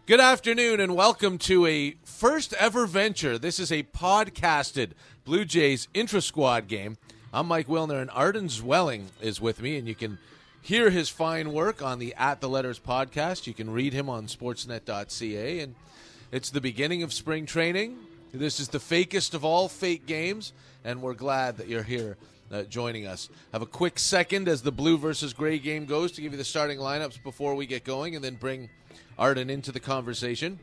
Good afternoon and welcome to a first ever venture. This is a podcasted Blue Jays intra-squad game. I'm Mike Wilner and Arden Zwelling is with me, and you can hear his fine work on the At The Letters podcast. You can read him on sportsnet.ca, and it's the beginning of spring training. This is the fakest of all fake games, and we're glad that you're here joining us. Have a quick second as the blue versus gray game goes to give you the starting lineups before we get going, and then bring Arden into the conversation.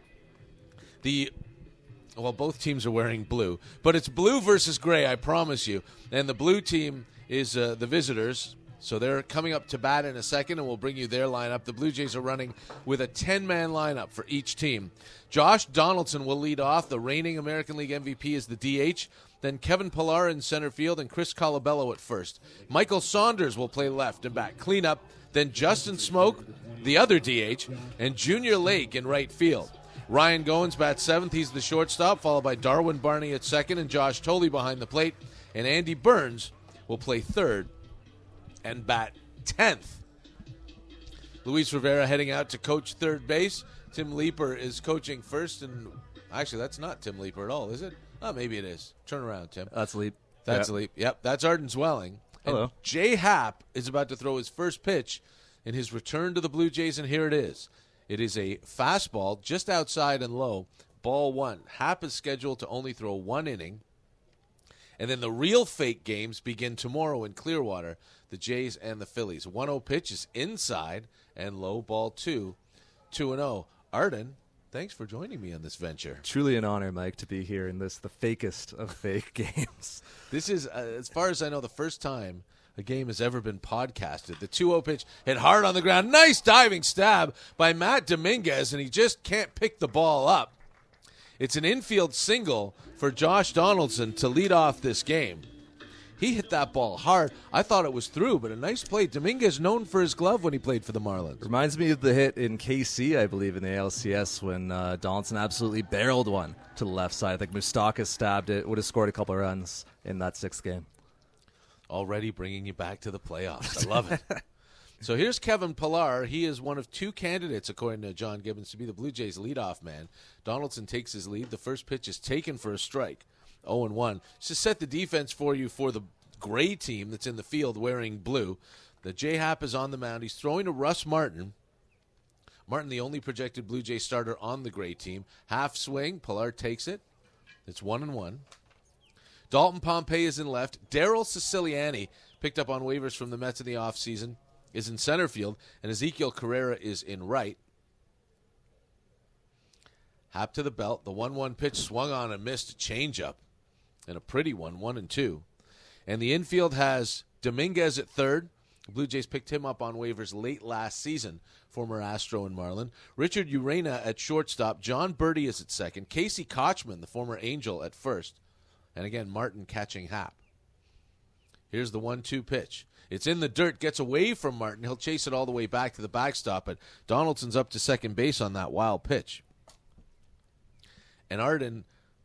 Both teams are wearing blue, but it's blue versus gray, I promise you. And the blue team is the visitors, so they're coming up to bat in a second, and we'll bring you their lineup. The Blue Jays are running with a 10-man lineup for each team. Josh Donaldson will lead off. The reigning American League MVP is the DH. Then Kevin Pillar in center field and Chris Colabello at first. Michael Saunders will play left and back cleanup. Then Justin Smoke, the other DH, and Junior Lake in right field. Ryan Goins bats seventh. He's the shortstop, followed by Darwin Barney at second and Josh Tolley behind the plate. And Andy Burns will play third and bat 10th. Luis Rivera heading out to coach third base. Tim Leeper is coaching first. And actually, that's not Tim Leeper at all, is it? Oh, maybe it is. Turn around, Tim. That's Leap. That's Leap. Yep, that's Arden Zwelling. Hello. And Jay Happ is about to throw his first pitch in his return to the Blue Jays, and here it is. It is a fastball just outside and low, ball one. Happ is scheduled to only throw one inning, and then the real fake games begin tomorrow in Clearwater, the Jays and the Phillies. 1-0 pitch is inside and low, ball two, 2-0. Arden, thanks for joining me on this venture. Truly an honor, Mike, to be here in this, the fakest of fake games. This is, as far as I know, the first time a game has ever been podcasted. The 2-0 pitch hit hard on the ground. Nice diving stab by Matt Dominguez, and he just can't pick the ball up. It's an infield single for Josh Donaldson to lead off this game. He hit that ball hard. I thought it was through, but a nice play. Dominguez known for his glove when he played for the Marlins. Reminds me of the hit in KC, I believe, in the ALCS when Donaldson absolutely barreled one to the left side. I think Moustakas stabbed it. Would have scored a couple of runs in that sixth game. Already bringing you back to the playoffs. I love it. So here's Kevin Pillar. He is one of two candidates, according to John Gibbons, to be the Blue Jays' leadoff man. Donaldson takes his lead. The first pitch is taken for a strike. 0-1. Just to set the defense for you for the gray team that's in the field wearing blue. The J-Hap is on the mound. He's throwing to Russ Martin. Martin, the only projected Blue Jay starter on the gray team. Half swing. Pillar takes it. It's 1-1. Dalton Pompey is in left. Daryl Siciliani, picked up on waivers from the Mets in the offseason, is in center field, and Ezekiel Carrera is in right. Hap to the belt. The 1-1 pitch swung on and missed. Changeup, and a pretty one, 1-2. And the infield has Dominguez at third. The Blue Jays picked him up on waivers late last season, former Astro and Marlin. Richard Urena at shortstop. John Birdie is at second. Casey Kochman, the former Angel, at first. And again, Martin catching Hap. Here's the 1-2 pitch. It's in the dirt, gets away from Martin. He'll chase it all the way back to the backstop, but Donaldson's up to second base on that wild pitch. And Arden,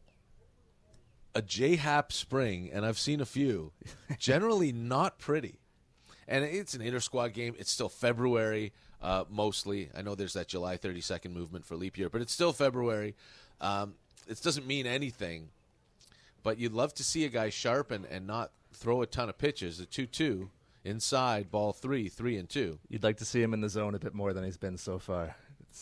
a J-Hap spring, and I've seen a few, generally not pretty. And it's an inter-squad game. It's still February, mostly. I know there's that July 32nd movement for leap year, but it's still February. It doesn't mean anything. But you'd love to see a guy sharp and not throw a ton of pitches. A 2-2 inside, ball 3, 3-2. You'd like to see him in the zone a bit more than he's been so far.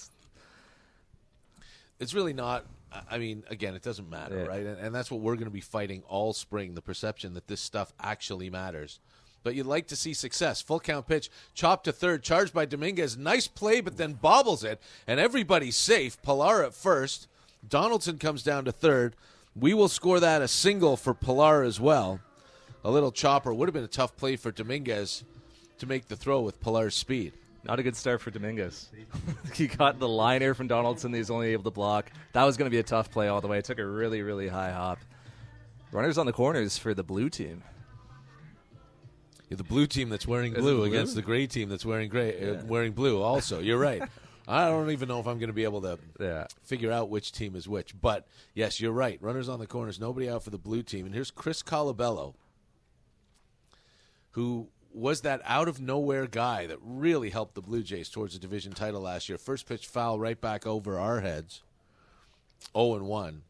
It's really not. I mean, again, it doesn't matter, right? And that's what we're going to be fighting all spring, the perception that this stuff actually matters. But you'd like to see success. Full count pitch, chopped to third, charged by Dominguez. Nice play, but then bobbles it, and everybody's safe. Pillar at first. Donaldson comes down to third. We will score that a single for Pillar as well. A little chopper. Would have been a tough play for Dominguez to make the throw with Pillar's speed. Not a good start for Dominguez. He got the liner from Donaldson that he was only able to block. That was going to be a tough play all the way. It took a really, really high hop. Runners on the corners for the blue team. Yeah, the blue team that's wearing blue against the gray team that's wearing wearing blue also. You're right. I don't even know if I'm going to be able to figure out which team is which. But, yes, you're right. Runners on the corners, nobody out for the blue team. And here's Chris Colabello, who was that out-of-nowhere guy that really helped the Blue Jays towards the division title last year. First pitch foul right back over our heads, 0-1.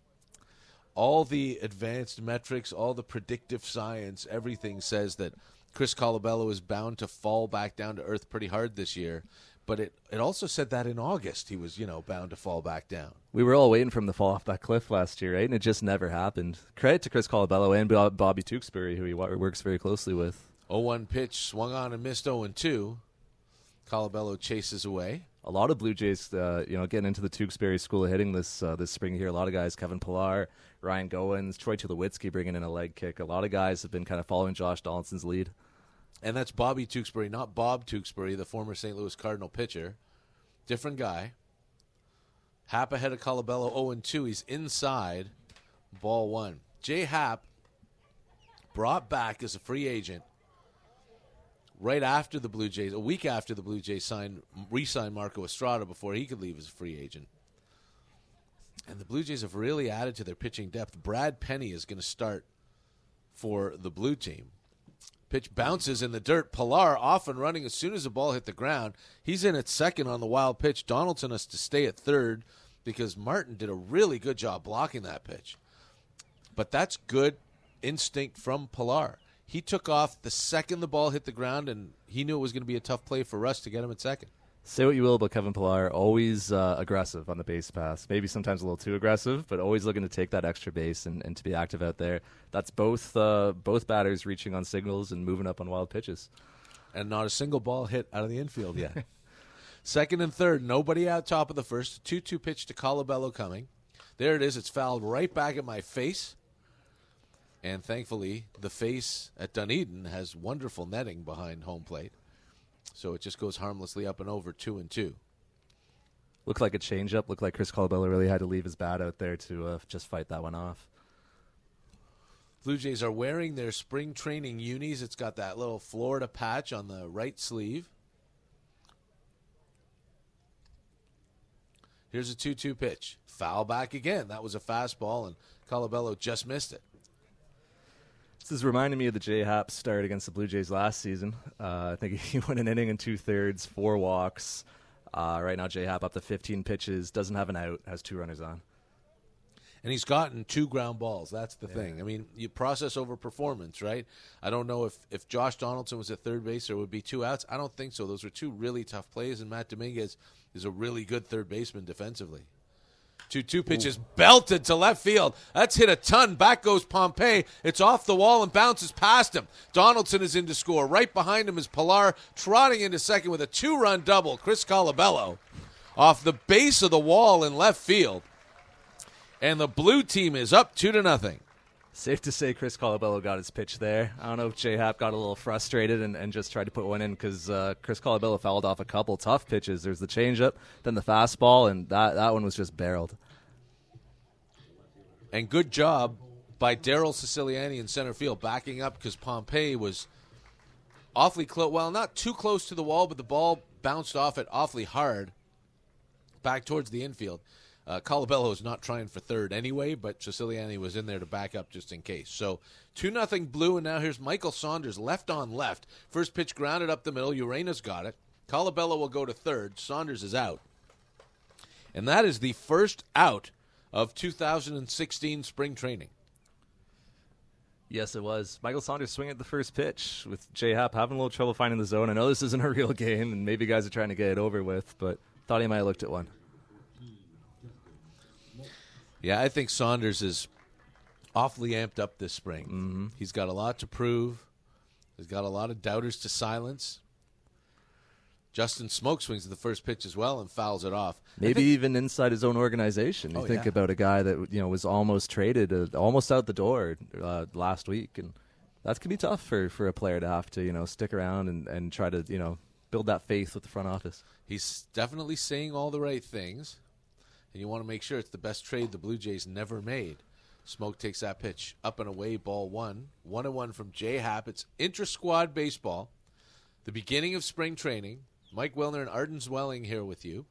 All the advanced metrics, all the predictive science, everything says that Chris Colabello is bound to fall back down to earth pretty hard this year. But it also said that in August he was, bound to fall back down. We were all waiting for him to fall off that cliff last year, right? And it just never happened. Credit to Chris Colabello and Bobby Tewksbury, who he works very closely with. 0-1 pitch, swung on and missed 0-2. Colabello chases away. A lot of Blue Jays, getting into the Tewksbury school of hitting this spring here. A lot of guys, Kevin Pillar, Ryan Goins, Troy Tulowitzki bringing in a leg kick. A lot of guys have been kind of following Josh Donaldson's lead. And that's Bobby Tewksbury, not Bob Tewksbury, the former St. Louis Cardinal pitcher. Different guy. Happ ahead of Colabello, 0-2. He's inside, ball one. Jay Happ brought back as a free agent right after the Blue Jays, a week after the Blue Jays re-signed Marco Estrada before he could leave as a free agent. And the Blue Jays have really added to their pitching depth. Brad Penny is going to start for the blue team. Pitch bounces in the dirt. Pillar off and running as soon as the ball hit the ground. He's in at second on the wild pitch. Donaldson has to stay at third because Martin did a really good job blocking that pitch. But that's good instinct from Pillar. He took off the second the ball hit the ground, and he knew it was going to be a tough play for Russ to get him at second. Say what you will about Kevin Pillar, always aggressive on the base pass. Maybe sometimes a little too aggressive, but always looking to take that extra base and to be active out there. That's both batters reaching on signals and moving up on wild pitches. And not a single ball hit out of the infield yet. Second and third, nobody out top of the first. 2-2 pitch to Colabello coming. There it is. It's fouled right back at my face. And thankfully, the face at Dunedin has wonderful netting behind home plate. So it just goes harmlessly up and over, 2-2. Looked like a changeup. Looked like Chris Colabello really had to leave his bat out there to just fight that one off. Blue Jays are wearing their spring training unis. It's got that little Florida patch on the right sleeve. Here's a 2-2 pitch. Foul back again. That was a fastball, and Colabello just missed it. This is reminding me of the Jay Happ start against the Blue Jays last season. I think he went an inning and 2/3, 4 walks. Right now, Jay Happ up to 15 pitches, doesn't have an out, has 2 runners on. And he's gotten 2 ground balls. That's the thing. I mean, you process over performance, right? I don't know if Josh Donaldson was at third base, there would be 2 outs. I don't think so. Those were 2 really tough plays, and Matt Dominguez is a really good third baseman defensively. 2-2 pitches belted to left field. That's hit a ton. Back goes Pompey. It's off the wall and bounces past him. Donaldson is in to score. Right behind him is Pillar trotting into second with a 2-run double. Chris Colabello off the base of the wall in left field. And the blue team is up 2-0. Safe to say Chris Colabello got his pitch there. I don't know if Jay Happ got a little frustrated and just tried to put one in because Chris Colabello fouled off a couple tough pitches. There's the changeup, then the fastball, and that one was just barreled. And good job by Daryl Siciliani in center field, backing up because Pompey was awfully close. Well, not too close to the wall, but the ball bounced off it awfully hard back towards the infield. Colabello is not trying for third anyway, but Siciliani was in there to back up just in case. So 2-0 Blue, and now here's Michael Saunders left on left. First pitch grounded up the middle. Urena's got it. Colabello will go to third. Saunders is out. And that is the first out of 2016 spring training. Yes, it was. Michael Saunders swinging at the first pitch with Jay Happ having a little trouble finding the zone. I know this isn't a real game, and maybe guys are trying to get it over with, but thought he might have looked at one. Yeah, I think Saunders is awfully amped up this spring. Mm-hmm. He's got a lot to prove. He's got a lot of doubters to silence. Justin Smoke swings at the first pitch as well and fouls it off. Maybe even inside his own organization. You think about a guy that was almost traded, almost out the door last week, and that can be tough for a player to have to stick around and try to build that faith with the front office. He's definitely saying all the right things. And you want to make sure it's the best trade the Blue Jays never made. Smoke takes that pitch up and away, ball 1. 1-1 from Jay Happ. It's intra-squad baseball. The beginning of spring training. Mike Wilner and Arden Zwelling here with you.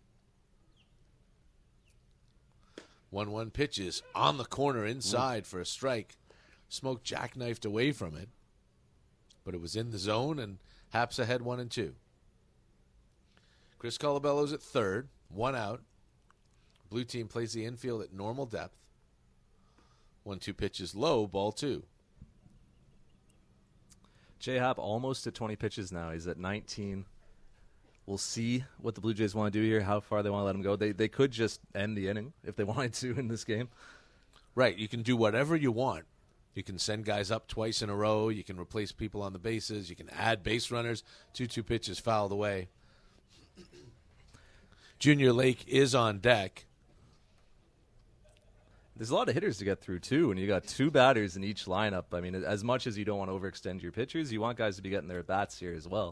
1-1 pitches on the corner inside for a strike. Smoke jackknifed away from it. but it was in the zone, and Haps ahead 1-2. Chris Colabello's at third, 1 out. Blue team plays the infield at normal depth. 1-2 pitch is low, ball 2. J-Hap almost at 20 pitches now. He's at 19. We'll see what the Blue Jays want to do here, how far they want to let him go. They could just end the inning if they wanted to in this game. Right. You can do whatever you want. You can send guys up twice in a row. You can replace people on the bases. You can add base runners. 2-2 pitches fouled away. Junior Lake is on deck. There's a lot of hitters to get through, too, and you got 2 batters in each lineup. I mean, as much as you don't want to overextend your pitchers, you want guys to be getting their bats here as well.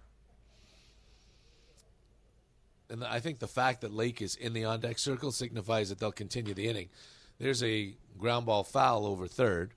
And I think the fact that Lake is in the on-deck circle signifies that they'll continue the inning. There's a ground ball foul over third.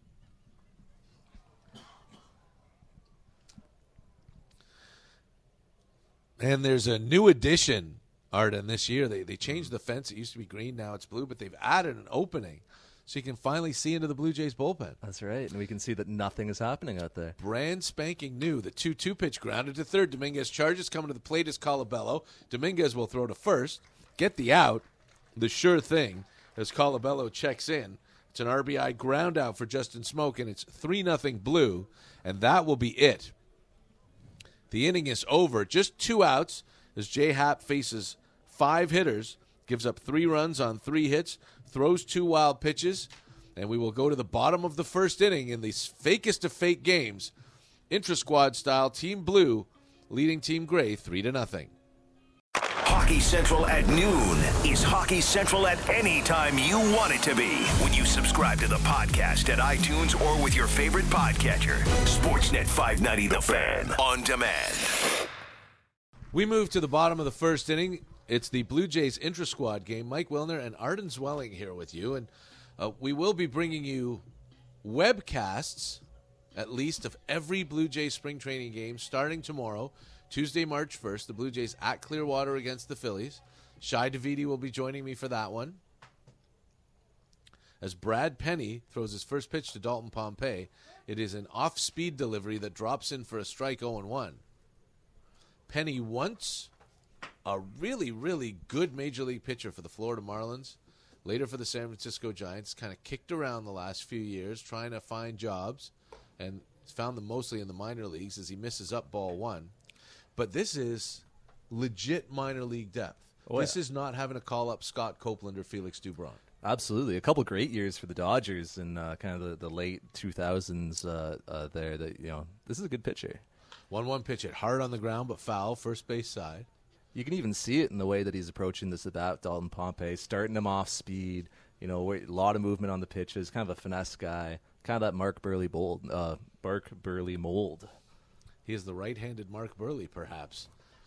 And there's a new addition, Arden, this year. They changed the fence. It used to be green, now it's blue, but they've added an opening so you can finally see into the Blue Jays bullpen. That's right, and we can see that nothing is happening out there. Brand spanking new. The 2-2 pitch grounded to third. Dominguez charges, coming to the plate is Colabello. Dominguez will throw to first, get the out, the sure thing, as Colabello checks in. It's an RBI ground out for Justin Smoke, and it's 3-0 Blue, and that will be it. The inning is over. Just 2 outs as J-Hap faces 5 hitters, gives up 3 runs on 3 hits, throws 2 wild pitches, and we will go to the bottom of the first inning in these fakest of fake games. Intra-squad style, Team Blue leading Team Gray 3-0. Hockey Central at noon is Hockey Central at any time you want it to be. When you subscribe to the podcast at iTunes or with your favorite podcatcher. Sportsnet 590 The Fan on demand. We move to the bottom of the first inning. It's the Blue Jays intra-squad game. Mike Wilner and Arden Zwelling here with you. And we will be bringing you webcasts, at least, of every Blue Jays spring training game starting tomorrow, Tuesday, March 1st. The Blue Jays at Clearwater against the Phillies. Shai Davidi will be joining me for that one. As Brad Penny throws his first pitch to Dalton Pompey, it is an off-speed delivery that drops in for a strike 0-1. Penny once a really, really good Major League pitcher for the Florida Marlins, later for the San Francisco Giants, kind of kicked around the last few years trying to find jobs, and found them mostly in the minor leagues as he misses up ball 1. But this is legit minor league depth. This is not having to call up Scott Copeland or Felix Dubron. Absolutely. A couple great years for the Dodgers in kind of the late 2000s there. That, this is a good pitcher. 1-1 pitch hit hard on the ground, but foul, first base side. You can even see it in the way that he's approaching this about Dalton Pompey, starting him off speed, a lot of movement on the pitches, kind of a finesse guy, kind of that Mark Burley mold. He is the right-handed Mark Burley, perhaps.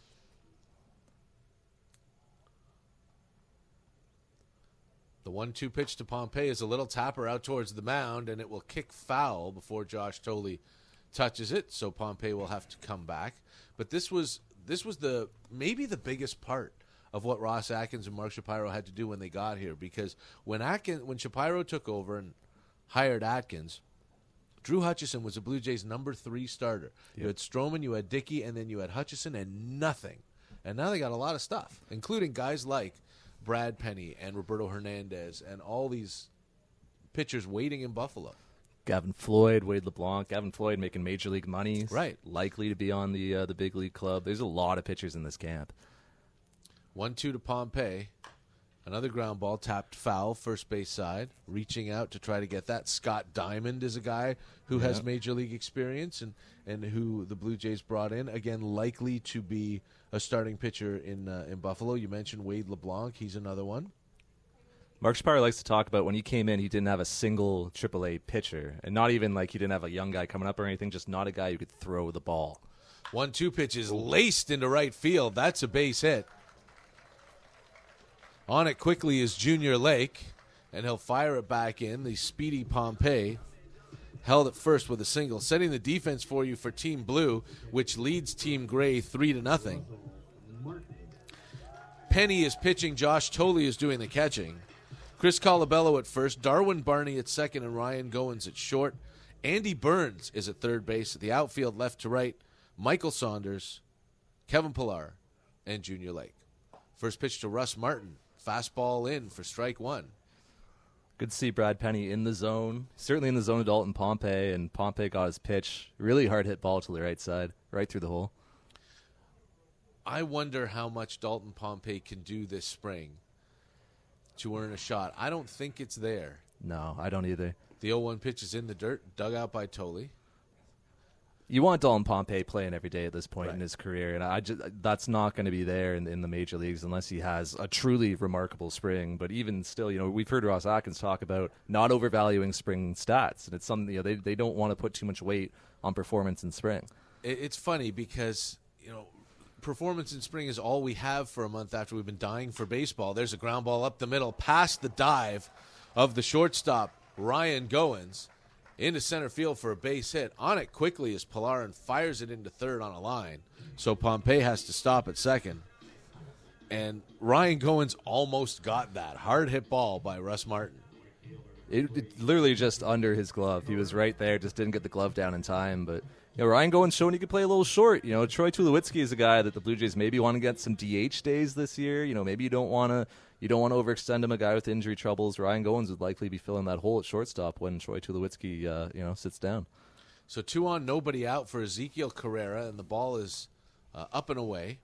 The 1-2 pitch to Pompey is a little tapper out towards the mound, and it will kick foul before Josh Thole touches it, so Pompey will have to come back. But this was maybe the biggest part of what Ross Atkins and Mark Shapiro had to do when they got here, because when Shapiro took over and hired Atkins, Drew Hutchison was the Blue Jays' number 3 starter. Yep. You had Stroman, you had Dickey, and then you had Hutchison and nothing. And now they got a lot of stuff, including guys like Brad Penny and Roberto Hernandez and all these pitchers waiting in Buffalo. Gavin Floyd, Wade LeBlanc. Gavin Floyd making major league money. Right. Likely to be on the big league club. There's a lot of pitchers in this camp. 1-2 to Pompey. Another ground ball tapped foul, first base side. Reaching out to try to get that. Scott Diamond is a guy who has major league experience and who the Blue Jays brought in. Again, likely to be a starting pitcher in Buffalo. You mentioned Wade LeBlanc. He's another one. Mark Shapiro likes to talk about when he came in, he didn't have a single AAA pitcher. And not even like he didn't have a young guy coming up or anything, just not a guy who could throw the ball. 1-2 pitch is laced into right field. That's a base hit. On it quickly is Junior Lake, and he'll fire it back in. The speedy Pompey held it first with a single, setting the defense for you for Team Blue, which leads Team Gray 3-0. Penny is pitching. Josh Thole is doing the catching. Chris Colabello at first, Darwin Barney at second, and Ryan Goins at short. Andy Burns is at third base. At the outfield, left to right, Michael Saunders, Kevin Pillar, and Junior Lake. First pitch to Russ Martin. Fastball in for strike one. Good to see Brad Penny in the zone. Certainly in the zone of Dalton Pompey, and Pompey got his pitch. Really hard hit ball to the right side, right through the hole. I wonder how much Dalton Pompey can do this spring to earn a shot. I don't think it's there. No, I don't either. The 0-1 pitch is in the dirt, dug out by Tolley. You want Dalton Pompey playing every day at this point Right. in his career, and that's not going to be there in the major leagues unless he has a truly remarkable spring. But even still, we've heard Ross Atkins talk about not overvaluing spring stats, and it's something they don't want to put too much weight on performance in spring. It's funny because performance in spring is all we have for a month after we've been dying for baseball. There's a ground ball up the middle, past the dive of the shortstop Ryan Goins, into center field for a base hit. On it quickly is Pillar and fires it into third on a line. So Pompey has to stop at second. And Ryan Goins almost got that. Hard hit ball by Russ Martin. It literally just under his glove. He was right there, just didn't get the glove down in time. But Ryan Goins showing he could play a little short. Troy Tulowitzki is a guy that the Blue Jays maybe want to get some DH days this year. Maybe you don't want to overextend him, a guy with injury troubles. Ryan Goins would likely be filling that hole at shortstop when Troy Tulowitzki sits down. So 2 on, nobody out for Ezekiel Carrera, and the ball is up and away.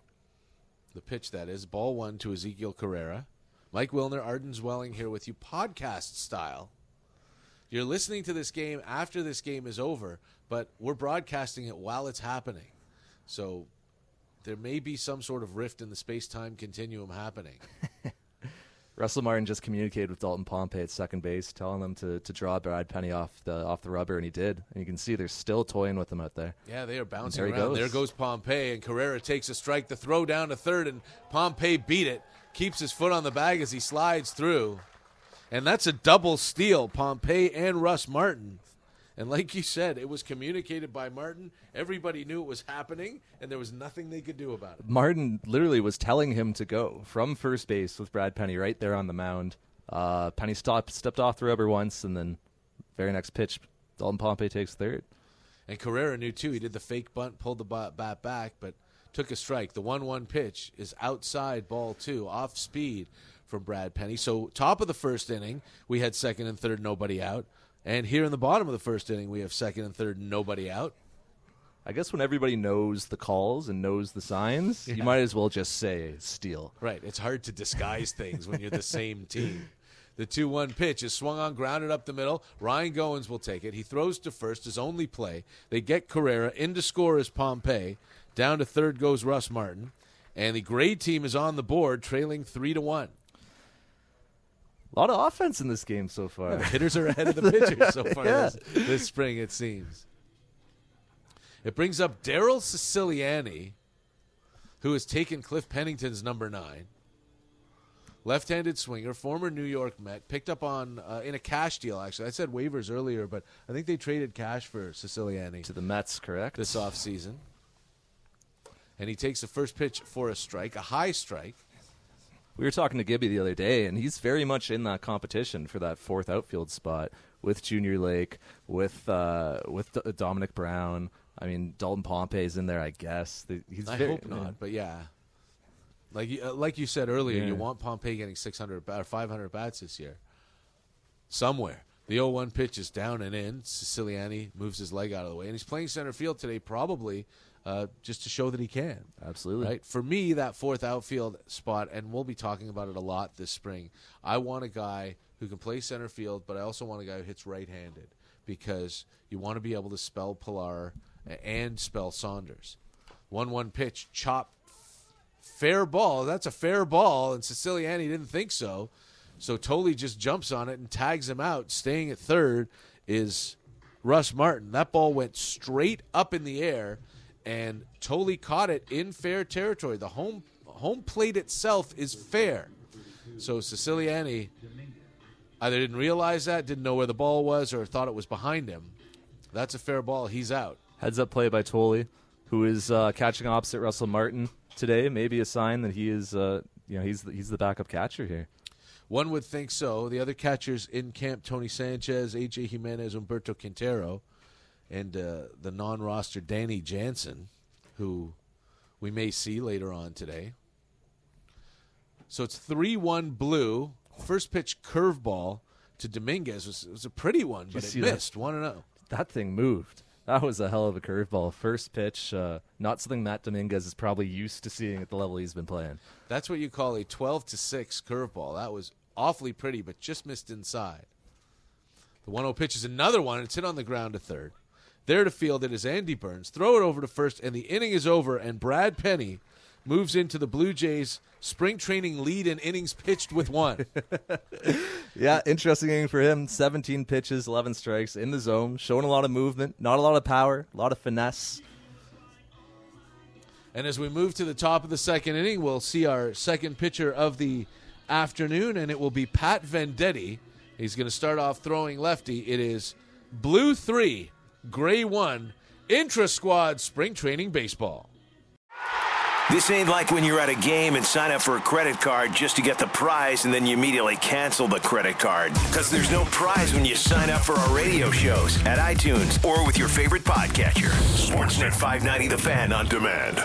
The pitch, that is. Ball 1 to Ezekiel Carrera. Mike Wilner, Arden Zwelling here with you, podcast style. You're listening to this game after this game is over, but we're broadcasting it while it's happening. So there may be some sort of rift in the space-time continuum happening. Russell Martin just communicated with Dalton Pompey at second base, telling them to draw Brad Penny off the rubber, and he did. And you can see they're still toying with him out there. Yeah, they are bouncing There he around. goes. There goes Pompey, and Carrera takes a strike. The throw down to third, and Pompey beat it. Keeps his foot on the bag as he slides through. And that's a double steal, Pompey and Russ Martin. And like you said, it was communicated by Martin. Everybody knew it was happening, and there was nothing they could do about it. Martin literally was telling him to go from first base with Brad Penny right there on the mound. Penny stepped off the rubber once, and then very next pitch, Dalton Pompey takes third. And Carrera knew, too. He did the fake bunt, pulled the bat back, but took a strike. The 1-1 pitch is outside ball 2, off speed from Brad Penny. So top of the first inning, we had second and third, nobody out. And here in the bottom of the first inning, we have second and third, nobody out. I guess when everybody knows the calls and knows the signs, you might as well just say steal. Right. It's hard to disguise things when you're the same team. The 2-1 pitch is swung on, grounded up the middle. Ryan Goins will take it. He throws to first, his only play. They get Carrera. In to score is Pompey. Down to third goes Russ Martin. And the Gray team is on the board, trailing 3-1. A lot of offense in this game so far. The hitters are ahead of the pitchers so far this spring, it seems. It brings up Daryl Siciliani, who has taken Cliff Pennington's number 9. Left-handed swinger, former New York Met, picked up on in a cash deal, actually. I said waivers earlier, but I think they traded cash for Siciliani To the Mets, correct? this offseason. And he takes the first pitch for a strike, a high strike. We were talking to Gibby the other day, and he's very much in that competition for that fourth outfield spot with Junior Lake, with Dominic Brown. I mean, Dalton Pompey's in there, I guess. I hope not, but yeah. Like you said earlier, you want Pompey getting 600 or 500 bats this year. Somewhere. The 0-1 pitch is down and in. Siciliani moves his leg out of the way, and he's playing center field today probably just to show that he can. Absolutely. Right? For me, that fourth outfield spot, and we'll be talking about it a lot this spring, I want a guy who can play center field, but I also want a guy who hits right-handed because you want to be able to spell Pillar and spell Saunders. 1-1 pitch, chop, fair ball. That's a fair ball, and Siciliani didn't think so. So Tolley just jumps on it and tags him out. Staying at third is Russ Martin. That ball went straight up in the air, and Tolley caught it in fair territory. The home plate itself is fair. So Siciliani either didn't realize that, didn't know where the ball was, or thought it was behind him. That's a fair ball. He's out. Heads-up play by Tolley, who is catching opposite Russell Martin today. Maybe a sign that he is, he's the backup catcher here. One would think so. The other catchers in camp, Tony Sanchez, A.J. Jimenez, Humberto Quintero, and the non-roster Danny Jansen, who we may see later on today. So it's 3-1 Blue. First pitch curveball to Dominguez was a pretty one, but it missed. 1-0. That thing moved. That was a hell of a curveball. First pitch, not something Matt Dominguez is probably used to seeing at the level he's been playing. That's what you call a 12-6 curveball. That was awfully pretty, but just missed inside. The 1-0 pitch is another one. It's hit on the ground to third. There to field it is Andy Burns. Throw it over to first, and the inning is over, and Brad Penny moves into the Blue Jays' spring training lead in innings pitched with 1. Yeah, interesting inning for him. 17 pitches, 11 strikes in the zone, showing a lot of movement, not a lot of power, a lot of finesse. And as we move to the top of the second inning, we'll see our second pitcher of the afternoon, and it will be Pat Venditti. He's going to start off throwing lefty. It is Blue 3, Gray 1, intra-squad spring training baseball. This ain't like when you're at a game and sign up for a credit card just to get the prize and then you immediately cancel the credit card. Because there's no prize when you sign up for our radio shows at iTunes or with your favorite podcatcher. Sportsnet 590 The Fan on demand.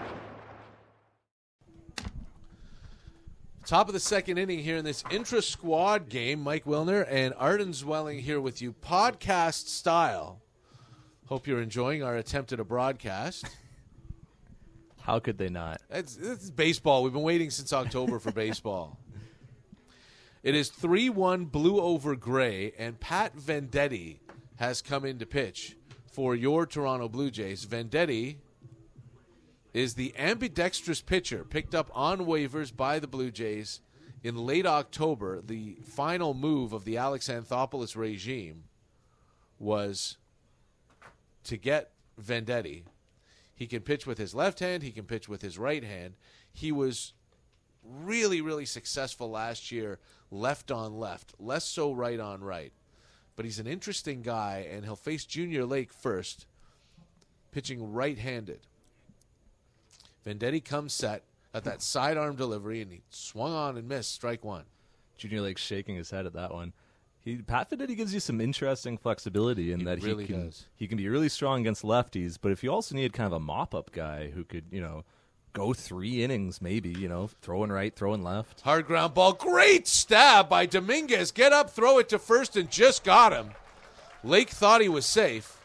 Top of the second inning here in this intra-squad game. Mike Wilner and Arden Zwelling here with you, podcast style. Hope you're enjoying our attempt at a broadcast. How could they not? It's baseball. We've been waiting since October for baseball. It is 3-1 Blue over Gray, and Pat Venditti has come in to pitch for your Toronto Blue Jays. Venditti is the ambidextrous pitcher picked up on waivers by the Blue Jays in late October. The final move of the Alex Anthopoulos regime was to get Venditti. He can pitch with his left hand. He can pitch with his right hand. He was really, really successful last year, left on left, less so right on right. But he's an interesting guy, and he'll face Junior Lake first, pitching right-handed. Venditti comes set at that sidearm delivery, and he swung on and missed, strike 1. Junior Lake's shaking his head at that one. Pat Venditti gives you some interesting flexibility in that really he can be really strong against lefties, but if you also need kind of a mop-up guy who could, go 3 innings maybe, throwing right, throwing left. Hard ground ball. Great stab by Dominguez. Get up, throw it to first, and just got him. Lake thought he was safe.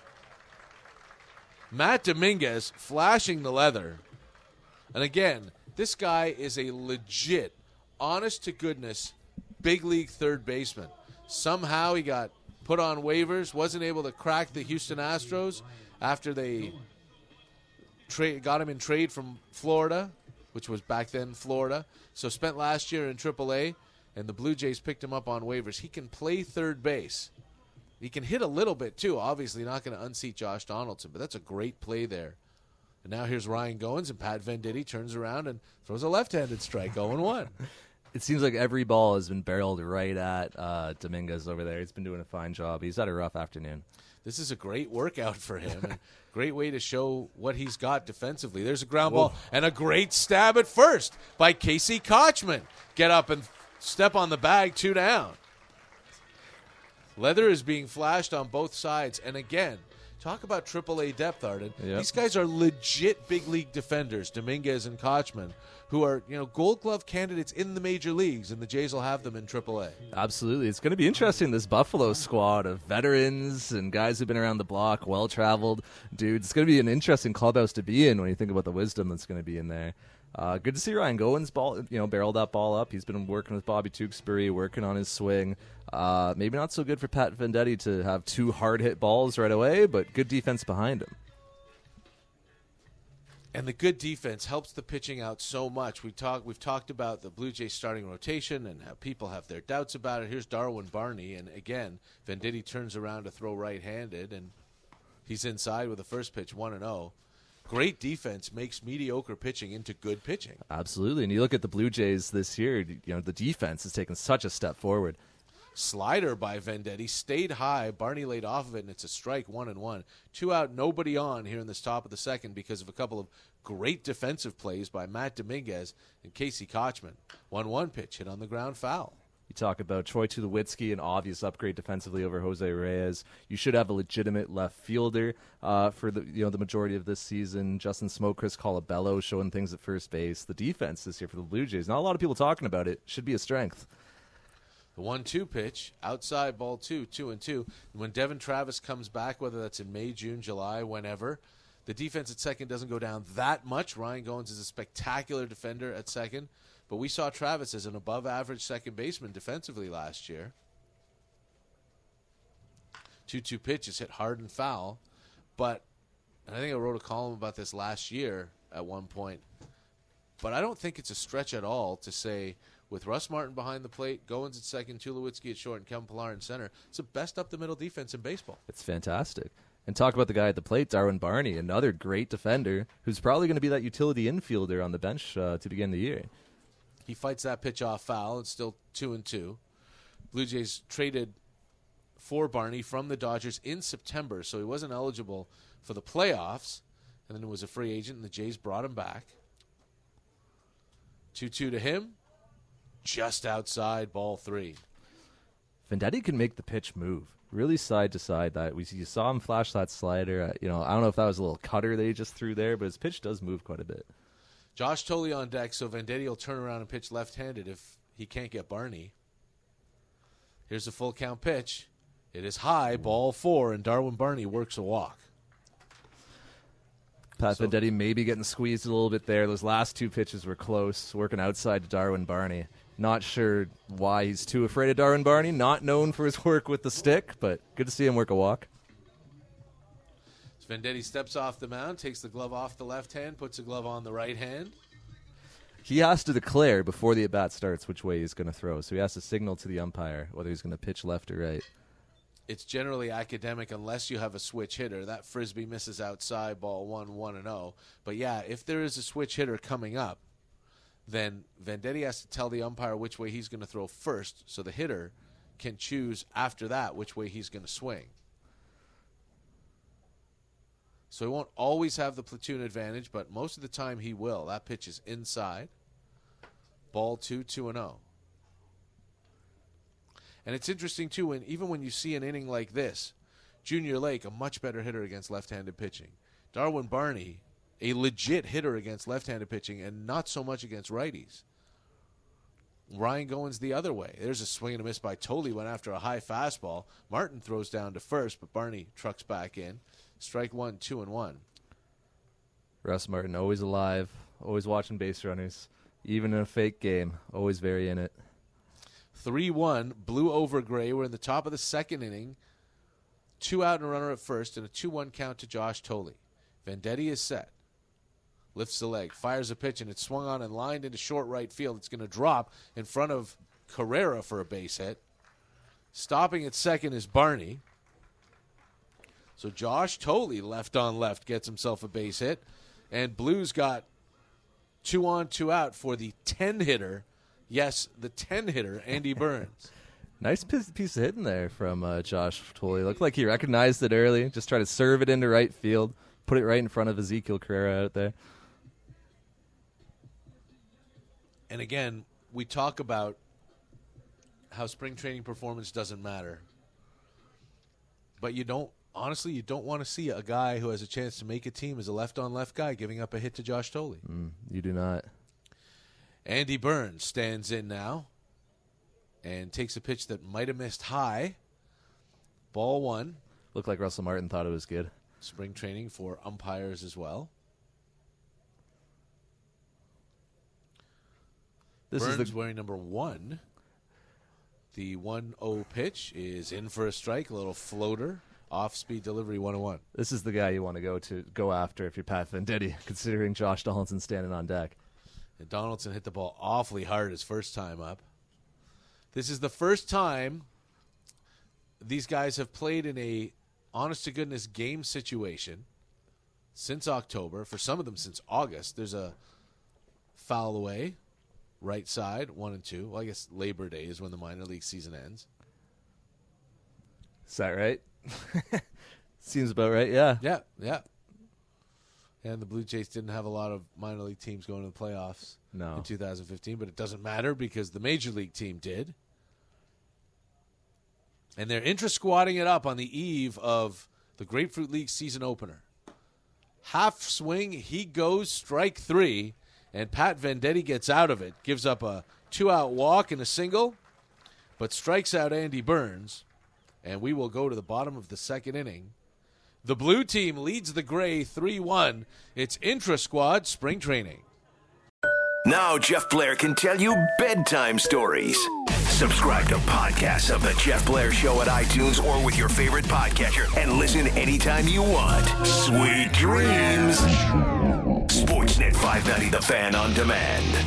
Matt Dominguez flashing the leather. And again, this guy is a legit, honest-to-goodness, big league third baseman. Somehow he got put on waivers, wasn't able to crack the Houston Astros after they got him in trade from Florida, which was back then Florida. So spent last year in AAA, and the Blue Jays picked him up on waivers. He can play third base. He can hit a little bit, too. Obviously not going to unseat Josh Donaldson, but that's a great play there. And now here's Ryan Goins, and Pat Venditti turns around and throws a left-handed strike, 0-1. It seems like every ball has been barreled right at Dominguez over there. He's been doing a fine job. He's had a rough afternoon. This is a great workout for him. And great way to show what he's got defensively. There's a ground ball and a great stab at first by Casey Kochman. Get up and step on the bag, 2 down. Leather is being flashed on both sides. And again, talk about AAA depth, Arden. Yep. These guys are legit big league defenders, Dominguez and Kochman, who are, Gold Glove candidates in the major leagues, and the Jays will have them in AAA. Absolutely. It's going to be interesting, this Buffalo squad of veterans and guys who've been around the block, well-traveled dudes. It's going to be an interesting clubhouse to be in when you think about the wisdom that's going to be in there. Good to see Ryan Goins barrel that ball up. He's been working with Bobby Tewksbury, working on his swing. Maybe not so good for Pat Venditti to have 2 hard-hit balls right away, but good defense behind him. And the good defense helps the pitching out so much. We've talked about the Blue Jays starting rotation and how people have their doubts about it. Here's Darwin Barney, and again, Venditti turns around to throw right-handed, and he's inside with the first pitch, 1-0. Great defense makes mediocre pitching into good pitching. Absolutely, and you look at the Blue Jays this year, the defense has taken such a step forward. Slider by Venditti stayed high. Barney laid off of it, and it's a strike, 1-1. 2 out, nobody on here in this top of the second because of a couple of great defensive plays by Matt Dominguez and Casey Kochman. 1-1 pitch hit on the ground, foul. You talk about Troy Tulowitzki, an obvious upgrade defensively over Jose Reyes. You should have a legitimate left fielder for the majority of this season. Justin Smoke, Chris Colabello showing things at first base. The defense this year for the Blue Jays, not a lot of people talking about it. Should be a strength. The 1-2 pitch, outside ball 2-2. When Devin Travis comes back, whether that's in May, June, July, whenever, the defense at second doesn't go down that much. Ryan Goins is a spectacular defender at second. But we saw Travis as an above-average second baseman defensively last year. 2-2 pitch is hit hard and foul. But, and I think I wrote a column about this last year at one point, but I don't think it's a stretch at all to say with Russ Martin behind the plate, Goins at second, Tulowitzki at short, and Kevin Pillar in center, it's the best up-the-middle defense in baseball. It's fantastic. And talk about the guy at the plate, Darwin Barney, another great defender who's probably going to be that utility infielder on the bench to begin the year. He fights that pitch off foul. It's still 2-2. Blue Jays traded for Barney from the Dodgers in September, so he wasn't eligible for the playoffs. And then he was a free agent, and the Jays brought him back. 2-2 to him. Just outside, ball 3. Venditti can make the pitch move. Really side to side. You saw him flash that slider. I don't know if that was a little cutter that he just threw there, but his pitch does move quite a bit. Josh Thole on deck, so Venditti will turn around and pitch left-handed if he can't get Barney. Here's a full count pitch. It is high, ball 4, and Darwin Barney works a walk. Venditti maybe getting squeezed a little bit there. Those last 2 pitches were close, working outside to Darwin Barney. Not sure why he's too afraid of Darwin Barney. Not known for his work with the stick, but good to see him work a walk. Venditti steps off the mound, takes the glove off the left hand, puts the glove on the right hand. He has to declare before the at-bat starts which way he's going to throw, so he has to signal to the umpire whether he's going to pitch left or right. It's generally academic unless you have a switch hitter. That frisbee misses outside, ball 1-1-0. But, yeah, if there is a switch hitter coming up, then Venditti has to tell the umpire which way he's going to throw first so the hitter can choose after that which way he's going to swing. So he won't always have the platoon advantage, but most of the time he will. That pitch is inside. Ball 2-2-0. And it's interesting, too, even when you see an inning like this, Junior Lake, a much better hitter against left-handed pitching. Darwin Barney, a legit hitter against left-handed pitching and not so much against righties. Ryan Goins the other way. There's a swing and a miss by Thole, went after a high fastball. Martin throws down to first, but Barney trucks back in. Strike 1, 2-1. Russ Martin, always alive, always watching base runners, even in a fake game, always very in it. 3-1, blue over gray. We're in the top of the second inning. 2 out and a runner at first, and a 2-1 count to Josh Thole. Venditti is set. Lifts the leg, fires a pitch, and it's swung on and lined into short right field. It's going to drop in front of Carrera for a base hit. Stopping at second is Barney. So Josh Thole, left on left, gets himself a base hit. And Blues got 2 on, 2 out for the 10-hitter. Yes, the 10-hitter, Andy Burns. Nice piece of hitting there from Josh Thole. Looked like he recognized it early. Just tried to serve it into right field. Put it right in front of Ezekiel Carrera out there. And again, we talk about how spring training performance doesn't matter. But you don't want to see a guy who has a chance to make a team as a left-on-left guy giving up a hit to Josh Thole. You do not. Andy Burns stands in now and takes a pitch that might have missed high. Ball 1. Looked like Russell Martin thought it was good. Spring training for umpires as well. Burns is wearing number 1. The 1-0 pitch is in for a strike, a little floater. Off-speed delivery, 1-1. This is the guy you want to go after if you're Pat Venditti, considering Josh Donaldson standing on deck. And Donaldson hit the ball awfully hard his first time up. This is the first time these guys have played in a honest-to-goodness game situation since October. For some of them, since August. There's a foul away, right side, 1-2. Well, I guess Labor Day is when the minor league season ends. Is that right? Seems about right, yeah. Yeah. And the Blue Jays didn't have a lot of minor league teams going to the playoffs in 2015, but it doesn't matter because the major league team did. And they're intra-squatting it up on the eve of the Grapefruit League season opener. Half swing, he goes, strike 3, and Pat Venditti gets out of it. Gives up a 2-out walk and a single, but strikes out Andy Burns. And we will go to the bottom of the second inning. The blue team leads the gray 3-1. It's intra-squad spring training. Now Jeff Blair can tell you bedtime stories. Subscribe to podcasts of The Jeff Blair Show at iTunes or with your favorite podcatcher and listen anytime you want. Sweet dreams. Sportsnet 590, The Fan on Demand.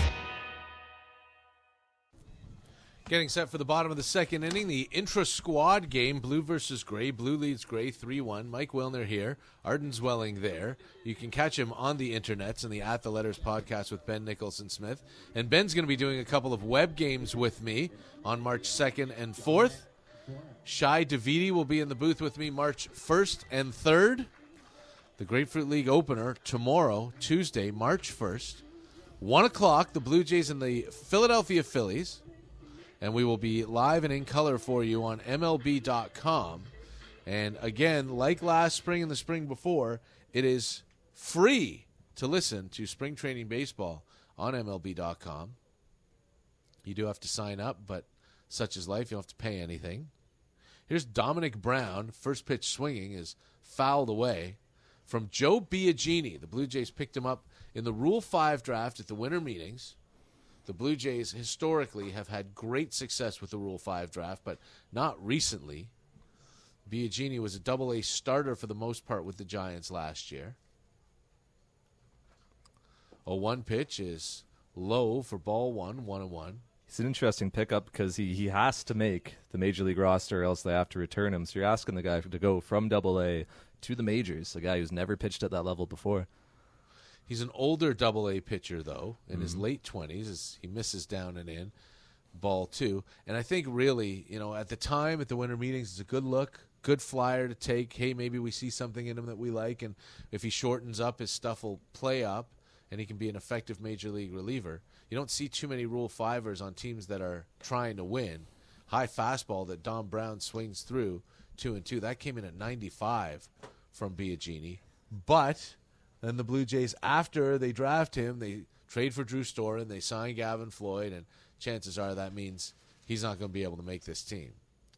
Getting set for the bottom of the second inning, the intra-squad game, blue versus gray. Blue leads gray 3-1. Mike Wilner here, Arden Zwelling there. You can catch him on the internets and the At The Letters podcast with Ben Nicholson-Smith. And Ben's going to be doing a couple of web games with me on March 2nd and 4th. Shai Davidi will be in the booth with me March 1st and 3rd. The Grapefruit League opener tomorrow, Tuesday, March 1st. 1 o'clock, the Blue Jays and the Philadelphia Phillies. And we will be live and in color for you on MLB.com. And again, like last spring and the spring before, it is free to listen to Spring Training Baseball on MLB.com. You do have to sign up, but such is life. You don't have to pay anything. Here's Dominic Brown. First pitch swinging is fouled away from Joe Biagini. The Blue Jays picked him up in the Rule 5 draft at the winter meetings. The Blue Jays historically have had great success with the Rule 5 draft, but not recently. Biagini was a Double-A starter for the most part with the Giants last year. A 1 pitch is low for ball 1-1-1. He's an interesting pickup because he has to make the Major League roster or else they have to return him. So you're asking the guy to go from Double-A to the majors, a guy who's never pitched at that level before. He's an older Double-A pitcher, though, in his late 20s, as he misses down and in, ball 2. And I think really, at the time at the winter meetings, it's a good look, good flyer to take. Hey, maybe we see something in him that we like, and if he shortens up, his stuff will play up, and he can be an effective Major League reliever. You don't see too many Rule 5ers on teams that are trying to win. High fastball that Dom Brown swings through 2-2. That came in at 95 from Biagini. But then the Blue Jays, after they draft him, they trade for Drew Storen, they sign Gavin Floyd, and chances are that means he's not going to be able to make this team.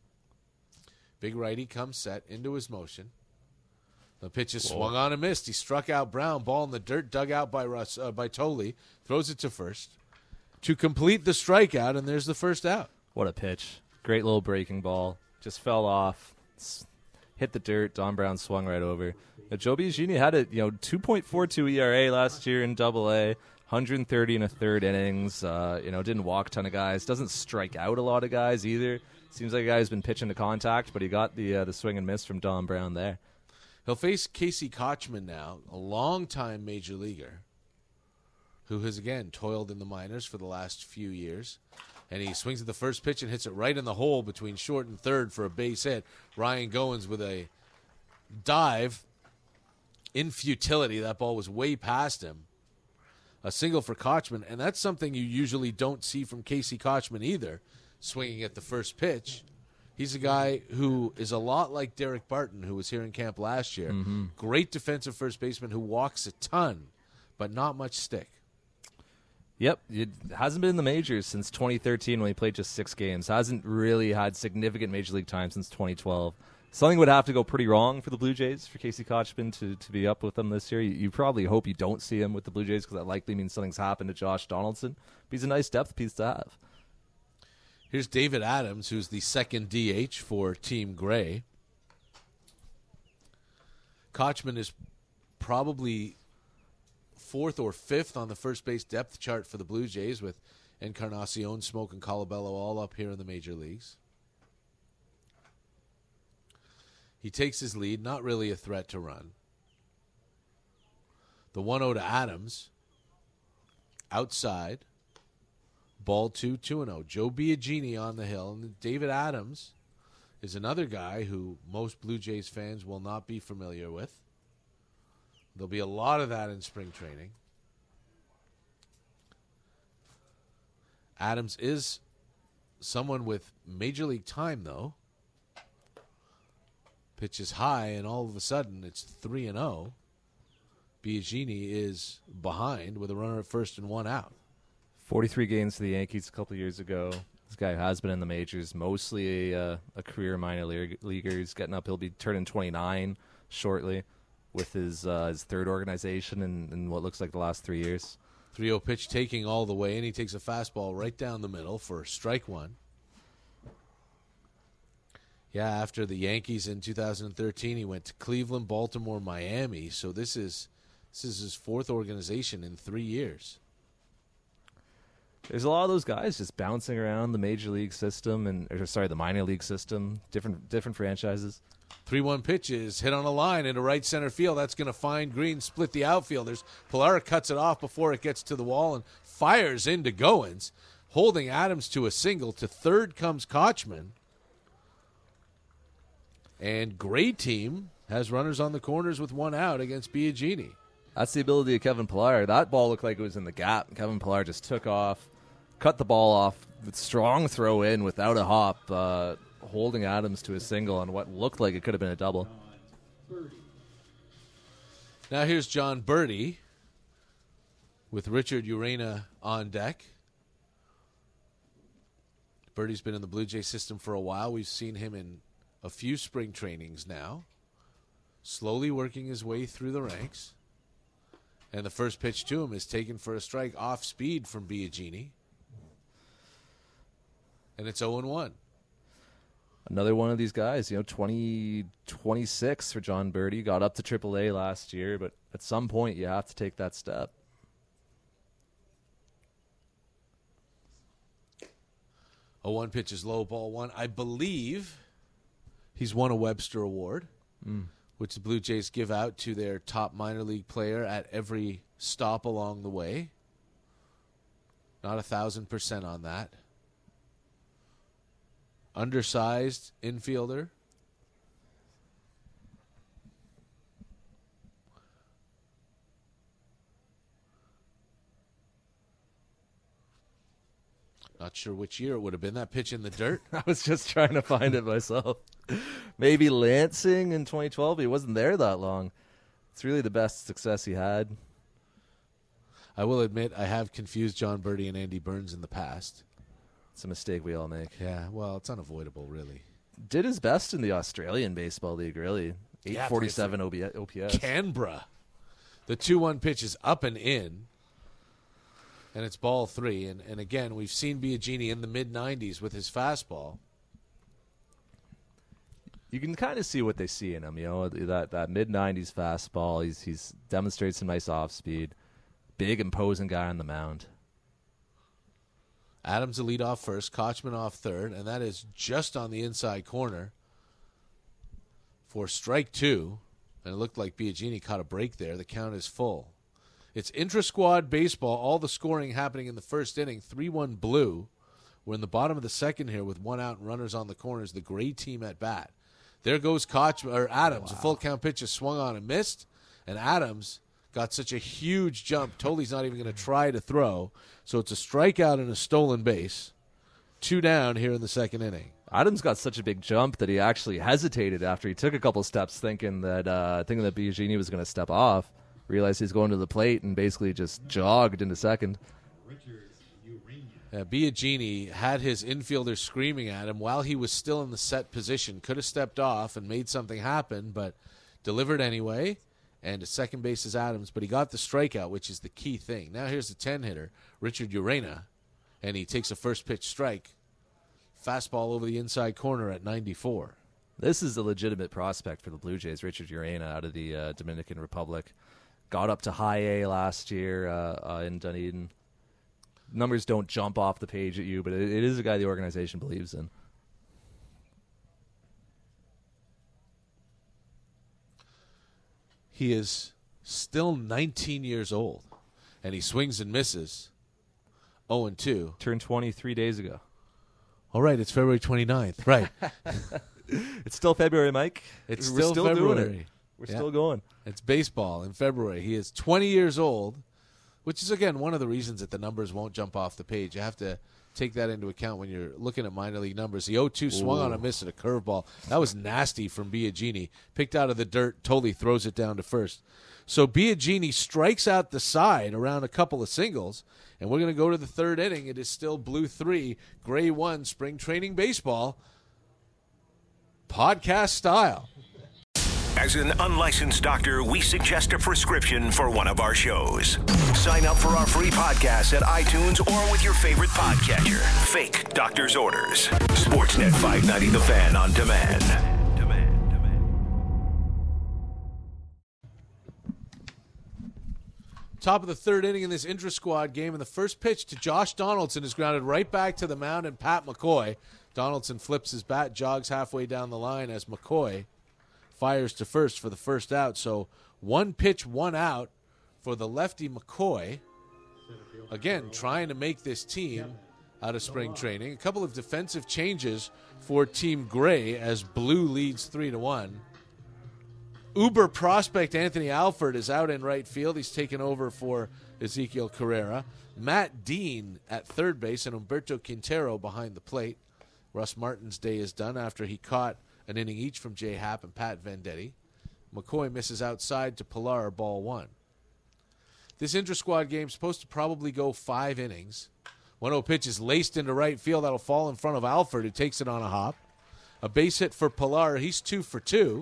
Big righty comes set into his motion. The pitch is swung on and missed. He struck out Brown. Ball in the dirt, dug out by Tolley. Throws it to first to complete the strikeout, and there's the first out. What a pitch. Great little breaking ball. Just fell off. Hit the dirt. Don Brown swung right over. Joe Biagini had a 2.42 ERA last year in Double-A, 130 and a third innings. Didn't walk a ton of guys. Doesn't strike out a lot of guys either. Seems like a guy who's been pitching to contact, but he got the swing and miss from Don Brown there. He'll face Casey Kochman now, a longtime major leaguer, who has again toiled in the minors for the last few years. And he swings at the first pitch and hits it right in the hole between short and third for a base hit. Ryan Goins with a dive. In futility, that ball was way past him. A single for Kochman, and that's something you usually don't see from Casey Kochman either, swinging at the first pitch. He's a guy who is a lot like Derek Barton, who was here in camp last year. Great defensive first baseman who walks a ton, but not much stick. Yep, it hasn't been in the majors since 2013 when he played just 6 games. Hasn't really had significant Major League time since 2012. Something would have to go pretty wrong for the Blue Jays, for Casey Kochman to be up with them this year. You probably hope you don't see him with the Blue Jays because that likely means something's happened to Josh Donaldson. But he's a nice depth piece to have. Here's David Adams, who's the second DH for Team Gray. Kochman is probably 4th or 5th on the first base depth chart for the Blue Jays, with Encarnacion, Smoke, and Colabello all up here in the major leagues. He takes his lead, not really a threat to run. The 1-0 to Adams. Outside. Ball 2-0. Joe Biagini on the hill. And David Adams is another guy who most Blue Jays fans will not be familiar with. There'll be a lot of that in spring training. Adams is someone with Major League time, though. Pitch is high, and all of a sudden it's 3-0. Biagini is behind with a runner at first and one out. 43 games for the Yankees a couple of years ago. This guy has been in the majors, mostly a career minor leaguer. He's getting up. He'll be turning 29 shortly with his third organization in what looks like the last 3 years. 3-0 pitch taking all the way, and he takes a fastball right down the middle for strike one. Yeah, after the Yankees in 2013, he went to Cleveland, Baltimore, Miami. So this is his fourth organization in 3 years. There's a lot of those guys just bouncing around the major league system the minor league system, different franchises. 3-1 pitch is hit on a line into right center field. That's going to find Green, split the outfielders. Pilar cuts it off before it gets to the wall and fires into Goins, holding Adams to a single. To third comes Kochman. And Gray team has runners on the corners with one out against Biagini. That's the ability of Kevin Pilar. That ball looked like it was in the gap. Kevin Pilar just took off, cut the ball off with strong throw in without a hop, holding Adams to a single on what looked like it could have been a double. Now here's John Birdie with Richard Urena on deck. Birdie's been in the Blue Jay system for a while. We've seen him in a few spring trainings now, slowly working his way through the ranks. And the first pitch to him is taken for a strike off speed from Biagini. And it's 0-1. Another one of these guys, 26 for John Birdie. Got up to AAA last year, but at some point you have to take that step. 0-1 pitch is low, ball one. I believe he's won a Webster Award, which the Blue Jays give out to their top minor league player at every stop along the way. Not 1,000% on that. Undersized infielder. Not sure which year it would have been. That pitch in the dirt. I was just trying to find it myself. Maybe Lansing in 2012. He wasn't there that long. It's really the best success he had. I will admit I have confused John Birdie and Andy Burns in the past. It's a mistake we all make. Yeah, well, it's unavoidable, really. Did his best in the Australian Baseball League, really. 847 OPS. Canberra. The 2-1 pitch is up and in. And it's ball three. And again, we've seen Biagini in the mid-90s with his fastball. You can kind of see what they see in him, that mid-90s fastball. He's demonstrated some nice off-speed. Big, imposing guy on the mound. Adams the lead off first, Kochman off third, and that is just on the inside corner for strike two. And it looked like Biagini caught a break there. The count is full. It's intra-squad baseball, all the scoring happening in the first inning. 3-1 Blue. We're in the bottom of the second here with one out and runners on the corners. The Gray team at bat. There goes Adams. A full count pitch is swung on and missed. And Adams got such a huge jump. Totali's not even going to try to throw. So it's a strikeout and a stolen base. 2 down here in the second inning. Adams got such a big jump that he actually hesitated after he took a couple steps, thinking that Biagini was going to step off. Realized he's going to the plate and basically just jogged into second. Biagini had his infielder screaming at him while he was still in the set position. Could have stepped off and made something happen, but delivered anyway. And at second base is Adams, but he got the strikeout, which is the key thing. Now here's the 10-hitter, Richard Urena, and he takes a first pitch strike. Fastball over the inside corner at 94. This is a legitimate prospect for the Blue Jays, Richard Urena out of the Dominican Republic. Got up to high A last year in Dunedin. Numbers don't jump off the page at you, but it is a guy the organization believes in. He is still 19 years old, and he swings and misses. 0-2. Turned 23 days ago. All right, it's February 29th. Right. It's still February, Mike. We're still February. Doing it. We're still going. It's baseball in February. He is 20 years old, which is, again, one of the reasons that the numbers won't jump off the page. You have to take that into account when you're looking at minor league numbers. The 0-2 swung on a miss at a curveball. That was nasty from Biagini. Picked out of the dirt, totally throws it down to first. So Biagini strikes out the side around a couple of singles, and we're going to go to the third inning. It is still Blue 3, Gray 1, spring training baseball, podcast style. As an unlicensed doctor, we suggest a prescription for one of our shows. Sign up for our free podcast at iTunes or with your favorite podcatcher. Fake doctor's orders. Sportsnet 590 The Fan on demand. Top of the third inning in this intra-squad game, and the first pitch to Josh Donaldson is grounded right back to the mound and Pat McCoy. Donaldson flips his bat, jogs halfway down the line as McCoy fires to first for the first out. So 1 pitch, 1 out for the lefty McCoy. Again, trying to make this team out of spring training. A couple of defensive changes for Team Gray as Blue leads 3-1. Uber prospect Anthony Alford is out in right field. He's taken over for Ezekiel Carrera. Matt Dean at third base and Humberto Quintero behind the plate. Russ Martin's day is done after he caught an inning each from Jay Happ and Pat Venditti. McCoy misses outside to Pilar, ball 1. This intra-squad game is supposed to probably go 5 innings. 1-0 pitch is laced into right field. That'll fall in front of Alford, who takes it on a hop. A base hit for Pilar. He's 2 for 2.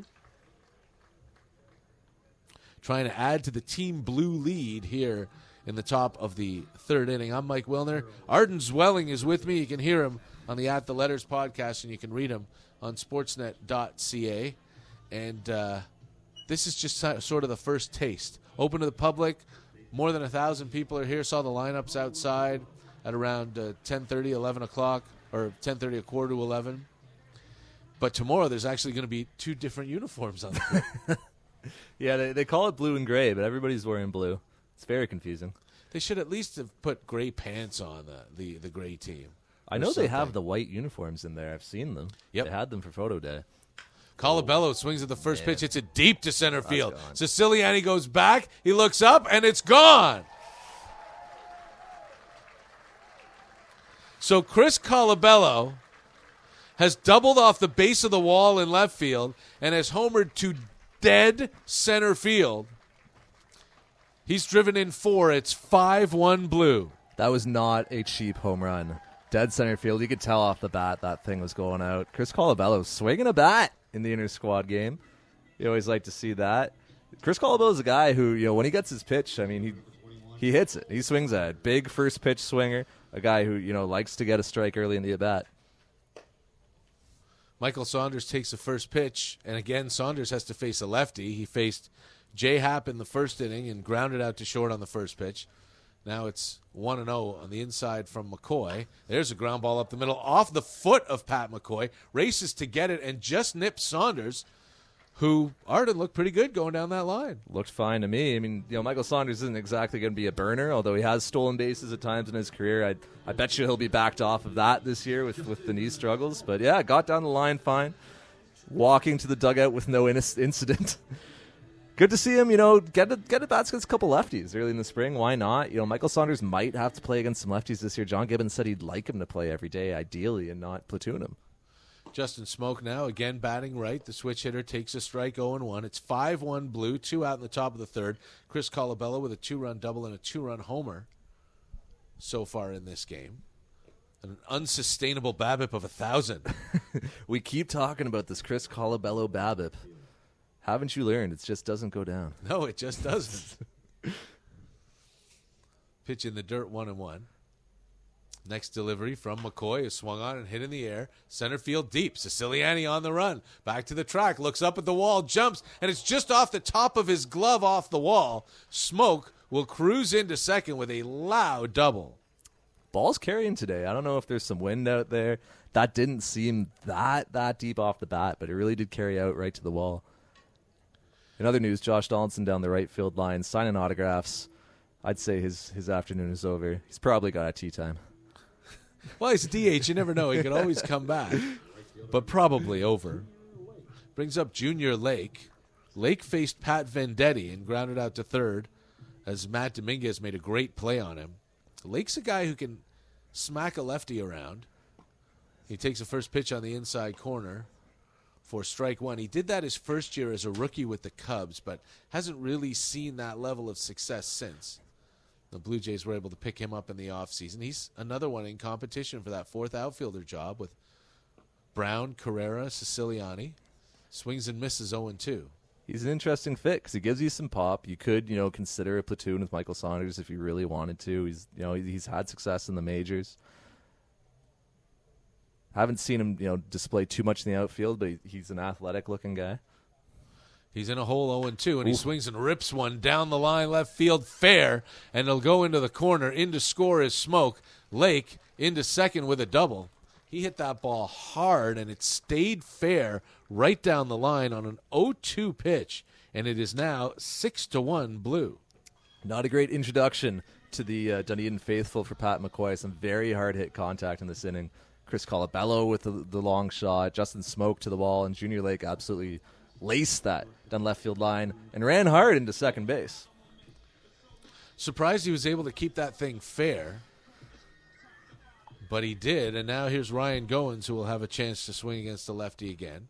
Trying to add to the Team Blue lead here in the top of the third inning. I'm Mike Wilner. Arden Zwelling is with me. You can hear him on the At The Letters podcast, and you can read him on sportsnet.ca. And this is just sort of the first taste. Open to the public. More than 1,000 people are here. Saw the lineups outside at around 10:30, 11 o'clock, or 10:30, a quarter to 11. But tomorrow there's actually going to be 2 different uniforms on the field. Yeah, they call it blue and gray, but everybody's wearing blue. It's very confusing. They should at least have put gray pants on the gray team. I know they have the white uniforms in there. I've seen them. Yep. They had them for photo day. Colabello swings at the first pitch. It's a deep to center field. Siciliani goes back. He looks up, and it's gone. So Chris Colabello has doubled off the base of the wall in left field and has homered to dead center field. He's driven in 4. It's 5-1 Blue. That was not a cheap home run. Dead center field. You could tell off the bat that thing was going out. Chris Colabello swinging a bat in the inter-squad game. You always like to see that. Chris Colabello is a guy who, when he gets his pitch, I mean, he hits it. He swings at it. Big first pitch swinger. A guy who, likes to get a strike early in the at-bat. Michael Saunders takes the first pitch, and again, Saunders has to face a lefty. He faced Jay Happ in the first inning and grounded out to short on the first pitch. Now it's 1-0 on the inside from McCoy. There's a ground ball up the middle off the foot of Pat McCoy. Races to get it and just nips Saunders, who Arden looked pretty good going down that line. Looked fine to me. I mean, Michael Saunders isn't exactly going to be a burner, although he has stolen bases at times in his career. I bet you he'll be backed off of that this year with the knee struggles. But, yeah, got down the line fine. Walking to the dugout with no incident. Good to see him, get at bats against a couple lefties early in the spring. Why not? Michael Saunders might have to play against some lefties this year. John Gibbons said he'd like him to play every day, ideally, and not platoon him. Justin Smoke now, again batting right. The switch hitter takes a strike 0-1. It's 5-1 Blue, 2 out in the top of the third. Chris Colabello with a 2-run double and a 2-run homer so far in this game. An unsustainable BABIP of 1,000. We keep talking about this Chris Colabello BABIP. Haven't you learned? It just doesn't go down. No, it just doesn't. Pitch in the dirt, 1-1. Next delivery from McCoy is swung on and hit in the air. Center field deep. Siciliani on the run. Back to the track. Looks up at the wall. Jumps. And it's just off the top of his glove off the wall. Smoke will cruise into second with a loud double. Ball's carrying today. I don't know if there's some wind out there. That didn't seem that deep off the bat, but it really did carry out right to the wall. In other news, Josh Donaldson down the right field line, signing autographs. I'd say his afternoon is over. He's probably got a tea time. Well, he's a DH. You never know. He could always come back, but probably over. Brings up Junior Lake. Lake faced Pat Venditti and grounded out to third as Matt Dominguez made a great play on him. Lake's a guy who can smack a lefty around. He takes the first pitch on the inside corner for strike one. He did that his first year as a rookie with the Cubs, but hasn't really seen that level of success since. The Blue Jays were able to pick him up in the offseason. He's another one in competition for that fourth outfielder job with Brown, Carrera, Siciliani. Swings and misses 0-2. He's an interesting fit because he gives you some pop. You could, consider a platoon with Michael Saunders if you really wanted to. He's had success in the majors. Haven't seen him, display too much in the outfield, but he's an athletic-looking guy. He's in a hole 0-2, and he swings and rips one down the line, left field, fair, and it'll go into the corner. In to score is Smoke. Lake into second with a double. He hit that ball hard, and it stayed fair right down the line on an 0-2 pitch, and it is now 6-1 Blue. Not a great introduction to the Dunedin faithful for Pat McCoy. Some very hard-hit contact in this inning. Chris Colabello with the long shot, Justin Smoke to the wall, and Junior Lake absolutely laced that down left field line and ran hard into second base. Surprised he was able to keep that thing fair, but he did, and now here's Ryan Goins, who will have a chance to swing against the lefty again.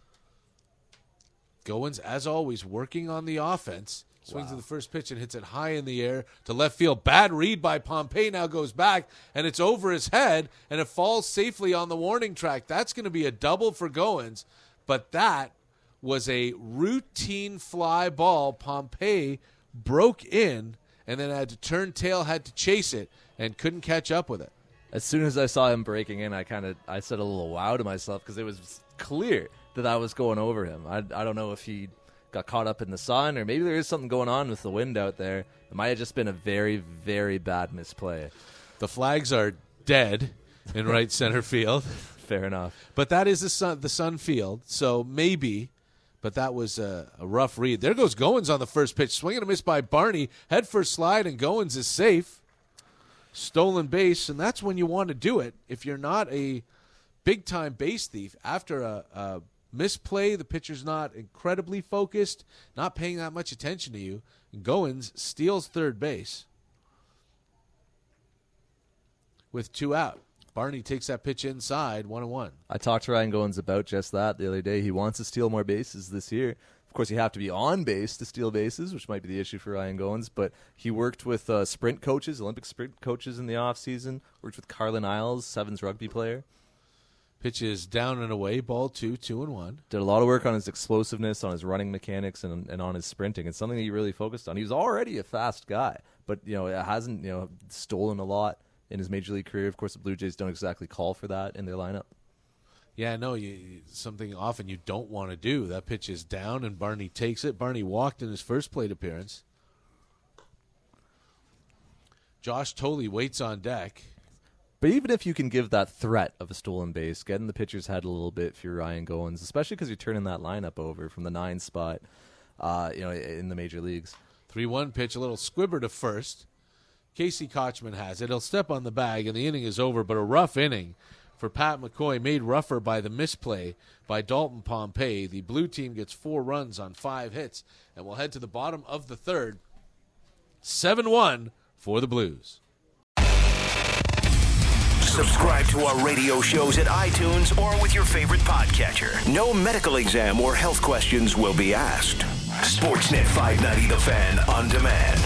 Goins, as always, working on the offense. Swings to the first pitch and hits it high in the air to left field. Bad read by Pompey. Now goes back, and it's over his head, and it falls safely on the warning track. That's going to be a double for Goins, but that was a routine fly ball. Pompey broke in and then had to turn tail, had to chase it, and couldn't catch up with it. As soon as I saw him breaking in, I said a little wow to myself because it was clear that was going over him. I don't know if he got caught up in the sun, or maybe there is something going on with the wind out there. It might have just been a very, very bad misplay. The flags are dead in right center field. Fair enough. But that is the sun field, so maybe. But that was a rough read. There goes Goins on the first pitch. Swing and a miss by Barney. Head first slide, and Goins is safe. Stolen base, and that's when you want to do it. If you're not a big-time base thief, after a misplay, the pitcher's not incredibly focused, not paying that much attention to you, and Goins steals third base with 2 out. Barney takes that pitch inside, 1-1. I talked to Ryan Goins about just that the other day. He wants to steal more bases this year. Of course, you have to be on base to steal bases, which might be the issue for Ryan Goins, but he worked with sprint coaches, Olympic sprint coaches in the offseason, worked with Carlin Isles, Sevens rugby player. Pitch is down and away, ball 2-1. Did a lot of work on his explosiveness, on his running mechanics, and on his sprinting. It's something that he really focused on. He was already a fast guy, but it hasn't stolen a lot in his major league career. Of course, the Blue Jays don't exactly call for that in their lineup. Yeah, no, something often you don't want to do. That pitch is down, and Barney takes it. Barney walked in his first plate appearance. Josh Tolley waits on deck. But even if you can give that threat of a stolen base, get in the pitcher's head a little bit for Ryan Goins, especially because you're turning that lineup over from the 9 spot, in the major leagues. 3-1 pitch, a little squibber to first. Casey Kochman has it. He'll step on the bag, and the inning is over, but a rough inning for Pat McCoy, made rougher by the misplay by Dalton Pompey. The blue team gets 4 runs on 5 hits, and we'll head to the bottom of the third. 7-1 for the Blues. Subscribe to our radio shows at iTunes or with your favorite podcatcher. No medical exam or health questions will be asked. Sportsnet 590 The Fan on demand.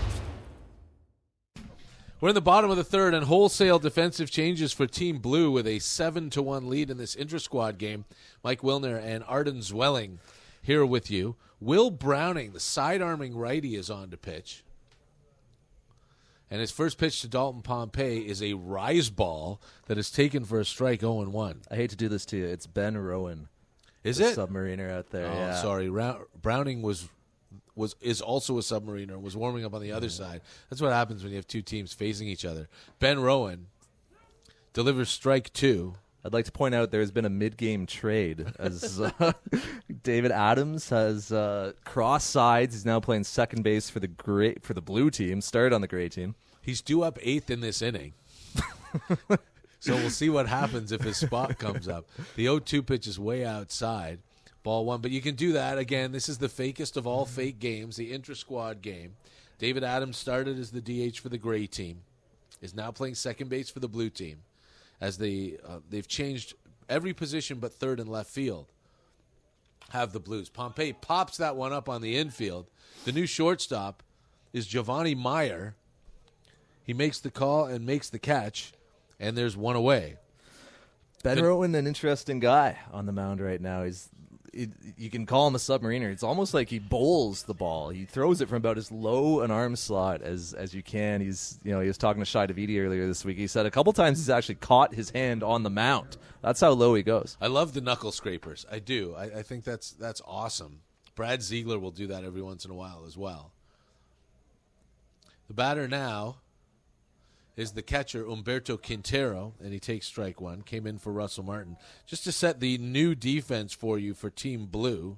We're in the bottom of the third, and wholesale defensive changes for Team Blue with a 7-1 lead in this intra-squad game. Mike Wilner and Arden Zwelling here with you. Will Browning, the side-arming righty, is on to pitch. And his first pitch to Dalton Pompey is a rise ball that is taken for a strike, 0-1. I hate to do this to you. It's Ben Rowan. Is the it? Submariner out there, Oh, yeah. sorry. Browning is also a submariner, was warming up on the other side. That's what happens when you have two teams facing each other. Ben Rowan delivers strike 2. I'd like to point out there has been a mid-game trade as David Adams has crossed sides. He's now playing second base for the blue team, started on the gray team. He's due up 8th in this inning. So we'll see what happens if his spot comes up. The 0-2 pitch is way outside. Ball 1. But you can do that. Again, this is the fakest of all fake games, the intra-squad game. David Adams started as the DH for the gray team. is now playing second base for the blue team, as they've changed every position but third and left field. Have the Blues. Pompey pops that one up on the infield. The new shortstop is Giovanni Meyer. He makes the call and makes the catch, and there's one away. Ben Rowan, an interesting guy on the mound right now. You can call him a submariner. It's almost like he bowls the ball. He throws it from about as low an arm slot as you can. He was talking to Shai Davidi earlier this week. He said a couple times he's actually caught his hand on the mound. That's how low he goes. I love the knuckle scrapers. I do. I think that's awesome. Brad Ziegler will do that every once in a while as well. The batter now is the catcher, Humberto Quintero, and he takes strike one. Came in for Russell Martin. Just to set the new defense for you for Team Blue,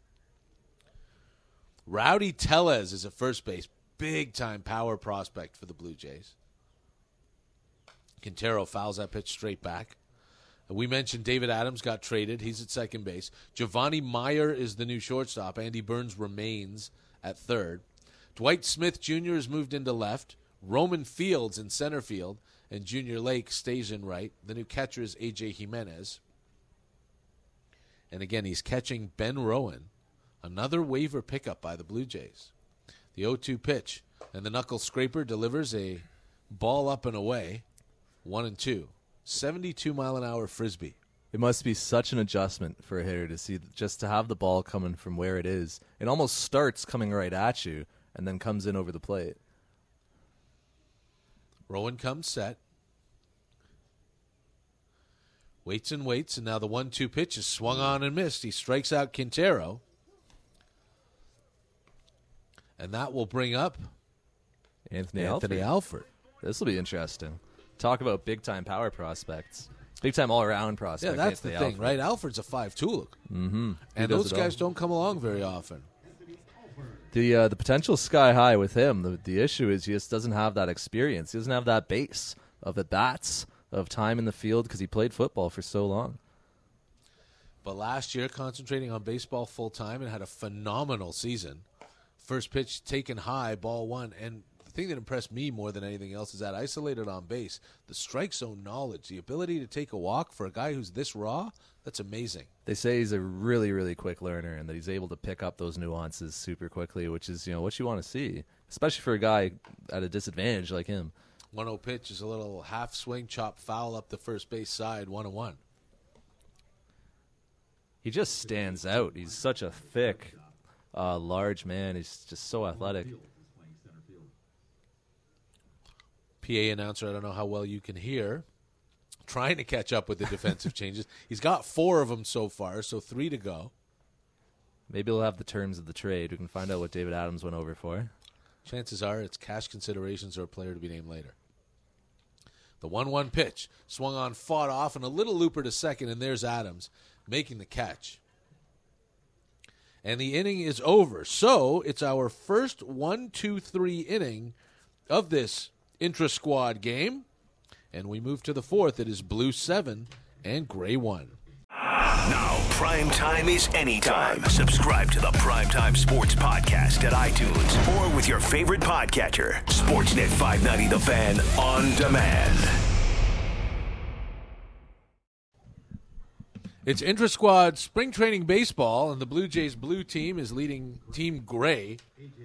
Rowdy Tellez is at first base. Big-time power prospect for the Blue Jays. Quintero fouls that pitch straight back. We mentioned David Adams got traded. He's at second base. Giovanni Meyer is the new shortstop. Andy Burns remains at third. Dwight Smith Jr. has moved into left. Roman Fields in center field, and Junior Lake stays in right. The new catcher is A.J. Jimenez. And again, he's catching Ben Rowan, another waiver pickup by the Blue Jays. The 0-2 pitch, and the knuckle scraper delivers a ball up and away, 1-2. 72-mile-an-hour frisbee. It must be such an adjustment for a hitter to have the ball coming from where it is. It almost starts coming right at you and then comes in over the plate. Rowan comes set. Waits, and now the 1-2 pitch is swung on and missed. He strikes out Quintero. And that will bring up Anthony Alford. This will be interesting. Talk about big-time power prospects. Big-time all-around prospect. Yeah, that's Anthony the thing, Alford. right? Alford's a 5-tool. Mm-hmm. And those guys don't come along very often. The potential's sky high with him. The issue is he just doesn't have that experience. He doesn't have that base of at-bats, of time in the field, because he played football for so long. But last year, concentrating on baseball full-time and had a phenomenal season. First pitch taken high, ball one. And the thing that impressed me more than anything else is that isolated on base, the strike zone knowledge, the ability to take a walk for a guy who's this raw, that's amazing. They say he's a really, really quick learner and that he's able to pick up those nuances super quickly, which is, what you want to see, especially for a guy at a disadvantage like him. 1-0 pitch is a little half swing, chop foul up the first base side, 1-1. He just stands out. He's such a thick, large man. He's just so athletic. PA announcer, I don't know how well you can hear, trying to catch up with the defensive changes. He's got 4 of them so far, so 3 to go. Maybe we'll have the terms of the trade. We can find out what David Adams went over for. Chances are it's cash considerations or a player to be named later. The 1-1 pitch, swung on, fought off, and a little looper to second, and there's Adams making the catch. And the inning is over. So it's our first 1-2-3 inning of this intra-squad game. And we move to the fourth. It is Blue 7 and Gray 1. Now, prime time is anytime. Subscribe to the Primetime Sports Podcast at iTunes or with your favorite podcatcher. Sportsnet 590 The Fan on demand. It's intra-squad spring training baseball, and the Blue Jays blue team is leading Team Gray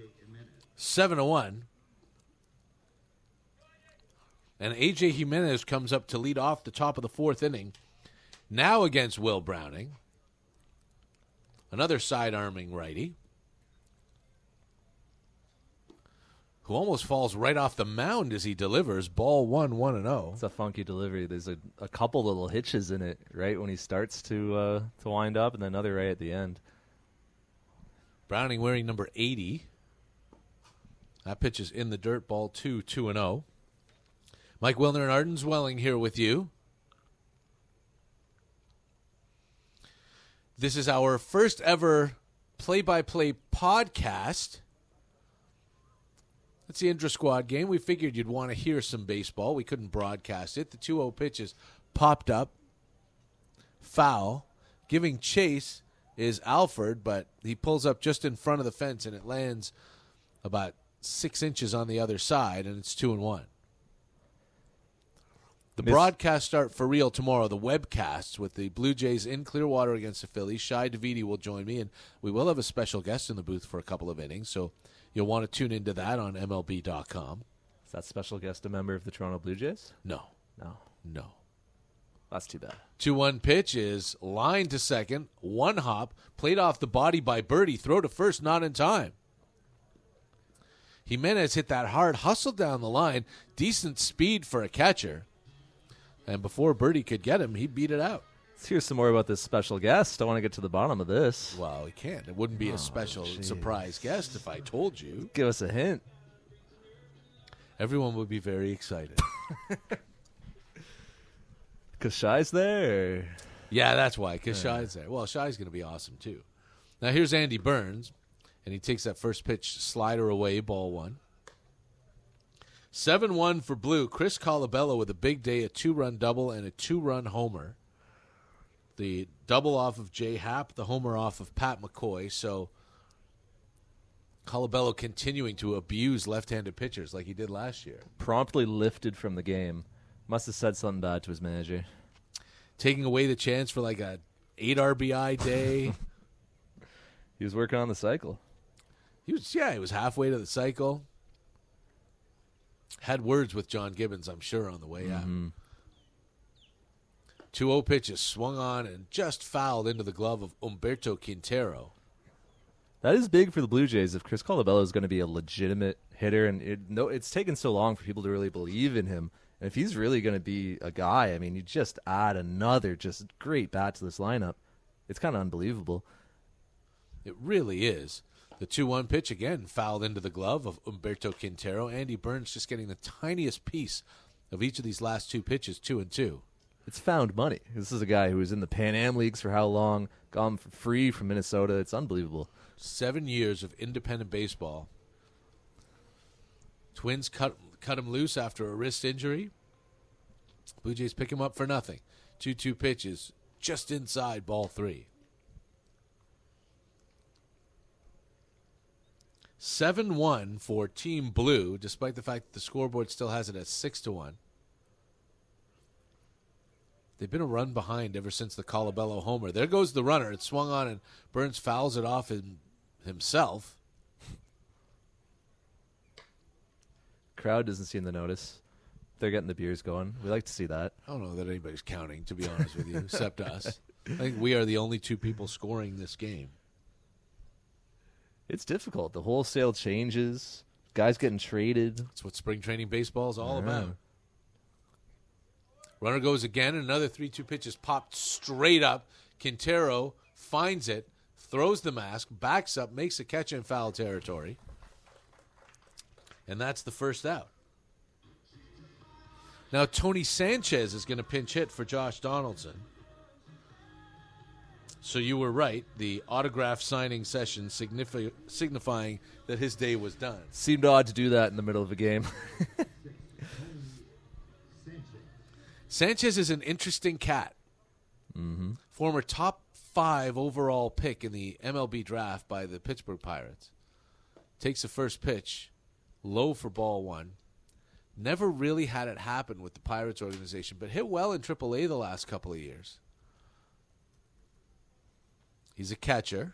7-1. And A.J. Jimenez comes up to lead off the top of the fourth inning. Now against Will Browning. Another side-arming righty. Who almost falls right off the mound as he delivers. Ball 1-1-0. It's a funky delivery. There's a couple little hitches in it, right, when he starts to wind up, and then another right at the end. Browning wearing number 80. That pitch is in the dirt. Ball 2-2-0. Mike Wilner and Arden Zwelling here with you. This is our first ever play-by-play podcast. It's the intra-squad game. We figured you'd want to hear some baseball. We couldn't broadcast it. The 2-0 pitch is popped up. Foul. Giving chase is Alford, but he pulls up just in front of the fence, and it lands about 6 inches on the other side, and it's 2-1. The broadcasts start for real tomorrow, the webcasts with the Blue Jays in Clearwater against the Phillies. Shai Davidi will join me, and we will have a special guest in the booth for a couple of innings, so you'll want to tune into that on MLB.com. Is that special guest a member of the Toronto Blue Jays? No. That's too bad. 2-1 pitch is lined to second, one hop, played off the body by Birdie, throw to first, not in time. Jimenez hit that hard hustle down the line, decent speed for a catcher. And before Birdie could get him, he beat it out. Let's hear some more about this special guest. I want to get to the bottom of this. Well, we can't. It wouldn't be a special surprise guest if I told you. Give us a hint. Everyone would be very excited. Because Shai's there? Yeah, that's why, because Shai's there. Well, Shai's going to be awesome, too. Now, here's Andy Burns, and he takes that first pitch slider away, ball one. 7-1 for Blue. Chris Colabello with a big day, a 2-run double and a 2-run homer. The double off of Jay Happ, the homer off of Pat McCoy. So Colabello continuing to abuse left-handed pitchers like he did last year. Promptly lifted from the game. Must have said something bad to his manager. Taking away the chance for like a 8 RBI day. He was working on the cycle. He was halfway to the cycle. Had words with John Gibbons, I'm sure, on the way out. 2-0 pitch is swung on and just fouled into the glove of Humberto Quintero. That is big for the Blue Jays if Chris Colabello is going to be a legitimate hitter. And it's taken so long for people to really believe in him. And if he's really going to be a guy, I mean, you just add another just great bat to this lineup. It's kind of unbelievable. It really is. The 2-1 pitch, again, fouled into the glove of Humberto Quintero. Andy Burns just getting the tiniest piece of each of these last two pitches, 2-2. It's found money. This is a guy who was in the Pan Am Leagues for how long, gone for free from Minnesota. It's unbelievable. 7 years of independent baseball. Twins cut him loose after a wrist injury. Blue Jays pick him up for nothing. 2-2 pitches just inside ball 3. 7-1 for Team Blue, despite the fact that the scoreboard still has it at 6-1. They've been a run behind ever since the Colabello homer. There goes the runner. It swung on, and Burns fouls it off himself. Crowd doesn't seem to notice. They're getting the beers going. We like to see that. I don't know that anybody's counting, to be honest with you, except us. I think we are the only two people scoring this game. It's difficult. The wholesale changes. Guys getting traded. That's what spring training baseball is all about. Runner goes again. Another 3-2 pitch is popped straight up. Quintero finds it, throws the mask, backs up, makes a catch in foul territory. And that's the first out. Now Tony Sanchez is going to pinch hit for Josh Donaldson. So you were right. The autograph signing session signifying that his day was done. Seemed odd to do that in the middle of a game. Sanchez is an interesting cat. Former top 5 overall pick in the MLB draft by the Pittsburgh Pirates. Takes the first pitch, low for ball 1. Never really had it happen with the Pirates organization, but hit well in AAA the last couple of years. He's a catcher.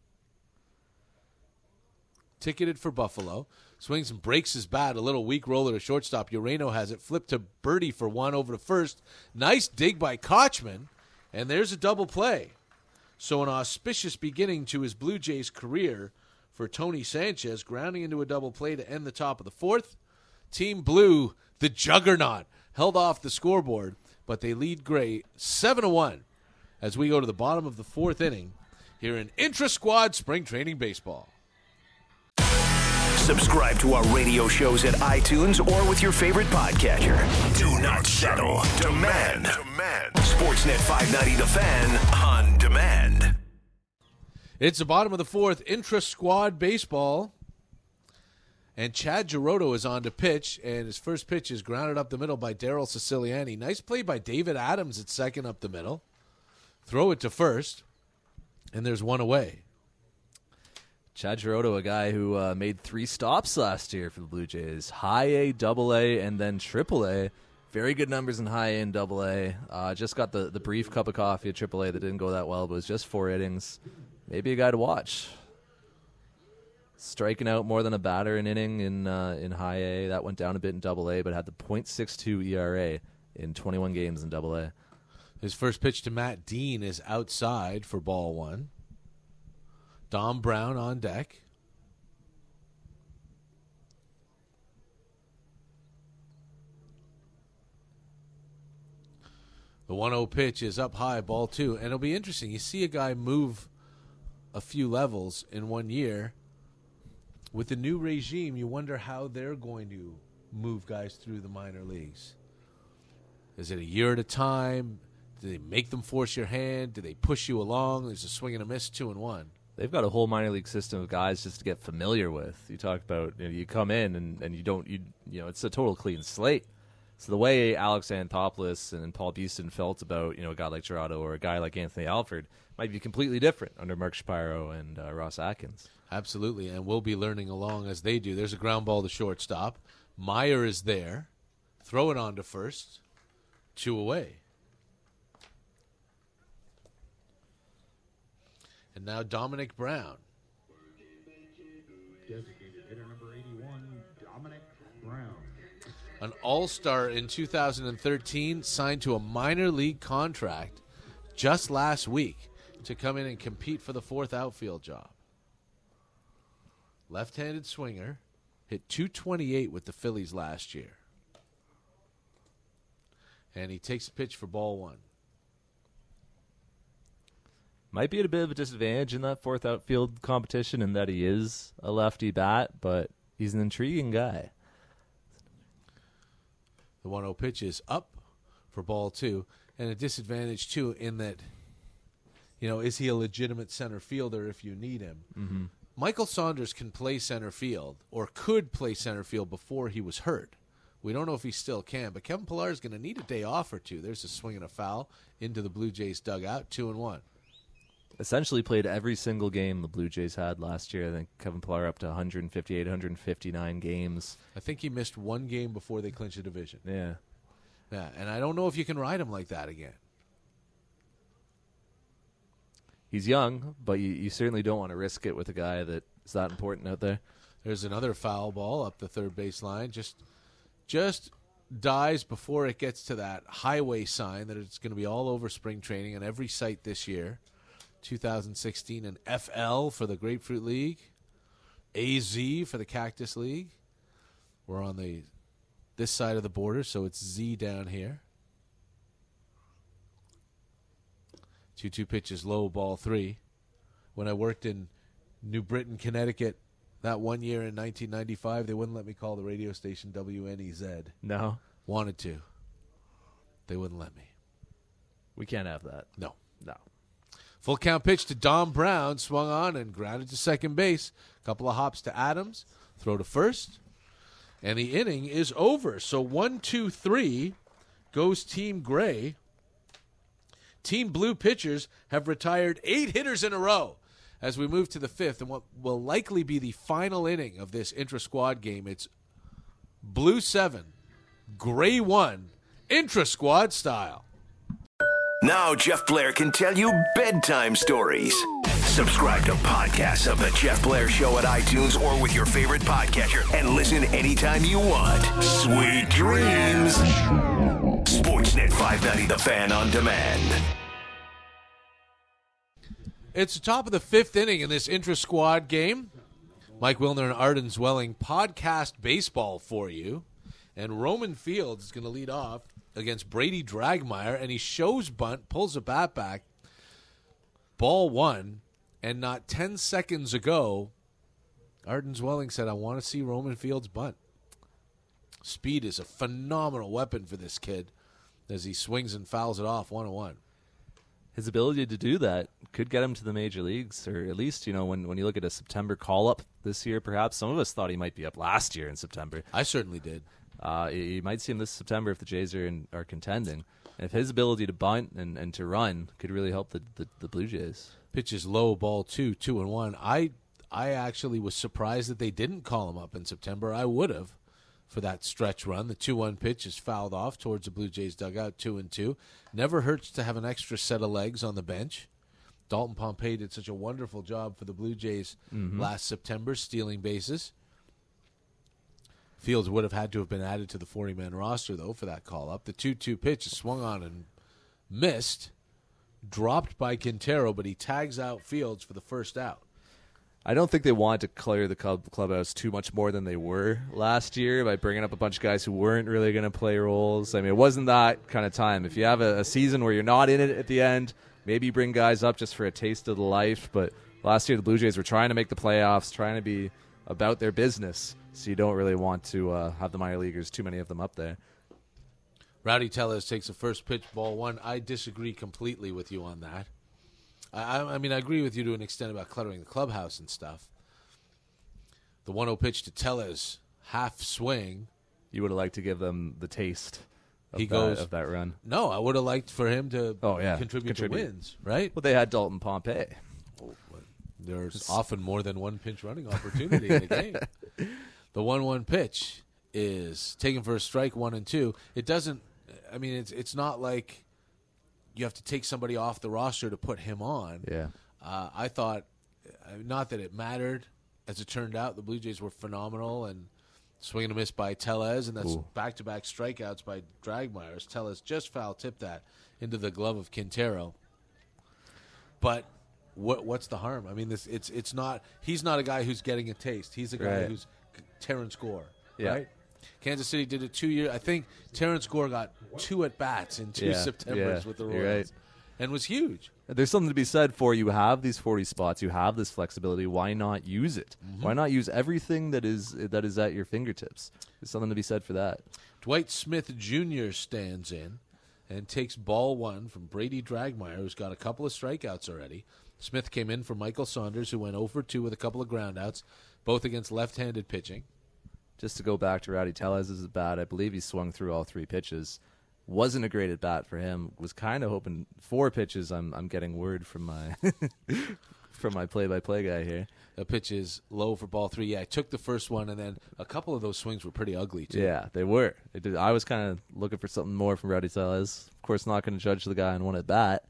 Ticketed for Buffalo. Swings and breaks his bat. A little weak roller to shortstop. Ureno has it. Flipped to Birdie for 1 over to first. Nice dig by Kochman. And there's a double play. So an auspicious beginning to his Blue Jays career for Tony Sanchez, grounding into a double play to end the top of the 4th. Team Blue, the juggernaut, held off the scoreboard, but they lead Gray 7-1 as we go to the bottom of the 4th inning here in Intra-Squad Spring Training Baseball. Subscribe to our radio shows at iTunes or with your favorite podcatcher. Do not settle. Demand. Sportsnet 590 The Fan on demand. It's the bottom of the 4th, Intra-Squad Baseball. And Chad Girodo is on to pitch, and his first pitch is grounded up the middle by Daryl Siciliani. Nice play by David Adams at second up the middle. Throw it to first, and there's one away. Chad Girodo, a guy who made 3 stops last year for the Blue Jays. High A, Double A, and then Triple A. Very good numbers in high A and double A. Just got the brief cup of coffee at triple A that didn't go that well, but it was just 4 innings. Maybe a guy to watch. Striking out more than a batter an inning in high A. That went down a bit in double A, but had the .62 ERA in 21 games in double A. His first pitch to Matt Dean is outside for ball 1. Dom Brown on deck. The 1-0 pitch is up high, ball 2. And it'll be interesting. You see a guy move a few levels in 1 year. With the new regime, you wonder how they're going to move guys through the minor leagues. Is it a year at a time? Do they make them force your hand? Do they push you along? There's a swing and a miss, 2-1. They've got a whole minor league system of guys just to get familiar with. You talk about you come in and it's a total clean slate. So the way Alex Anthopoulos and Paul Beeston felt about a guy like Gerardo or a guy like Anthony Alford might be completely different under Mark Shapiro and Ross Atkins. Absolutely, and we'll be learning along as they do. There's a ground ball to shortstop. Meyer is there. Throw it on to first. 2 away. And now Dominic Brown. Designated hitter number 81, Dominic Brown. An all-star in 2013, signed to a minor league contract just last week to come in and compete for the 4th outfield job. Left-handed swinger, hit .228 with the Phillies last year. And he takes a pitch for ball 1. Might be at a bit of a disadvantage in that 4th outfield competition in that he is a lefty bat, but he's an intriguing guy. The 1-0 pitch is up for ball 2, and a disadvantage, too, in that, is he a legitimate center fielder if you need him? Mm-hmm. Michael Saunders can play center field, or could play center field before he was hurt. We don't know if he still can, but Kevin Pillar is going to need a day off or two. There's a swing and a foul into the Blue Jays dugout, 2-1. Essentially played every single game the Blue Jays had last year. I think Kevin Pillar up to 158, 159 games. I think he missed 1 game before they clinched a division. Yeah. Yeah, and I don't know if you can ride him like that again. He's young, but you certainly don't want to risk it with a guy that is that important out there. There's another foul ball up the third base line. Just dies before it gets to that highway sign that it's going to be all over spring training on every site this year. 2016 and FL for the Grapefruit League, AZ for the Cactus League. We're on this side of the border, so it's Z down here. 2-2 pitches low, ball 3. When I worked in New Britain, Connecticut, that 1 year in 1995, they wouldn't let me call the radio station WNEZ. No. Wanted to. They wouldn't let me. We can't have that. No. No. Full count pitch to Dom Brown, swung on and grounded to second base. Couple of hops to Adams, throw to first, and the inning is over. So 1-2-3 goes Team Gray. Team Blue pitchers have retired 8 hitters in a row as we move to the 5th, and what will likely be the final inning of this intra-squad game. It's Blue 7, Gray 1, intra-squad style. Now Jeff Blair can tell you bedtime stories. Subscribe to podcasts of The Jeff Blair Show at iTunes or with your favorite podcatcher and listen anytime you want. Sweet dreams. Sportsnet 590, The Fan on Demand. It's the top of the 5th inning in this intra-squad game. Mike Wilner and Arden Zwelling podcast baseball for you. And Roman Fields is going to lead off against Brady Dragmeyer, and he shows bunt, pulls a bat back, ball 1, and not 10 seconds ago, Arden Zwelling said, I want to see Roman Fields bunt. Speed is a phenomenal weapon for this kid as he swings and fouls it off 1-1. His ability to do that could get him to the major leagues, or at least, when you look at a September call-up this year, perhaps some of us thought he might be up last year in September. I certainly did. You might see him this September if the Jays are contending. And if his ability to bunt and to run could really help the Blue Jays. Pitches low, ball 2, 2-1. I actually was surprised that they didn't call him up in September. I would have. for that stretch run. The 2-1 pitch is fouled off towards the Blue Jays dugout, 2-2. Never hurts to have an extra set of legs on the bench. Dalton Pompey did such a wonderful job for the Blue Jays last September, stealing bases. Fields would have had to have been added to the 40-man roster, though, for that call-up. The 2-2 pitch is swung on and missed, dropped by Quintero, but he tags out Fields for the first out. I don't think they wanted to clear the clubhouse too much more than they were last year by bringing up a bunch of guys who weren't really going to play roles. I mean, it wasn't that kind of time. If you have a season where you're not in it at the end, maybe you bring guys up just for a taste of the life. But last year the Blue Jays were trying to make the playoffs, trying to be about their business. So you don't really want to have the minor leaguers, too many of them up there. Rowdy Tellez takes the first pitch, ball one. I disagree completely with you on that. I mean, I agree with you to an extent about cluttering the clubhouse and stuff. The 1-0 pitch to Tellez, half swing. You would have liked to give them the taste of, of that run. No, I would have liked for him to contribute to wins, right? Well, they had Dalton Pompey. There's often more than one pinch running opportunity in a game. The 1-1 pitch is taken for a strike, 1-2. It doesn't. I mean, it's not like you have to take somebody off the roster to put him on. Yeah. I thought, not that it mattered. As it turned out, the Blue Jays were phenomenal, and swing and a miss by Tellez, and that's back-to-back strikeouts by Dragmeier. Tellez just foul-tipped that into the glove of Quintero. But what's the harm? I mean, it's not. He's not a guy who's getting a taste. He's a guy who's Terrence Gore, right? Kansas City did it 2 years. I think Terrence Gore got 2 at-bats in 2 Septembers with the Royals and was huge. There's something to be said for you have these 40 spots. You have this flexibility. Why not use it? Why not use everything that is at your fingertips? There's something to be said for that. Dwight Smith Jr. stands in and takes ball one from Brady Dragmeier, who's got a couple of strikeouts already. Smith came in for Michael Saunders, who went 0 for 2 with a couple of groundouts, both against left-handed pitching. Just to go back to Rowdy Tellez's bat, I believe he swung through all 3 pitches. Wasn't a great at bat for him. Was kind of hoping 4 pitches. I'm getting word from my from my play-by-play guy here. The pitch is low for ball 3. Yeah, I took the first one, and then a couple of those swings were pretty ugly too. Yeah, they were. I was kind of looking for something more from Rowdy Tellez. Of course, not going to judge the guy on 1 at bat.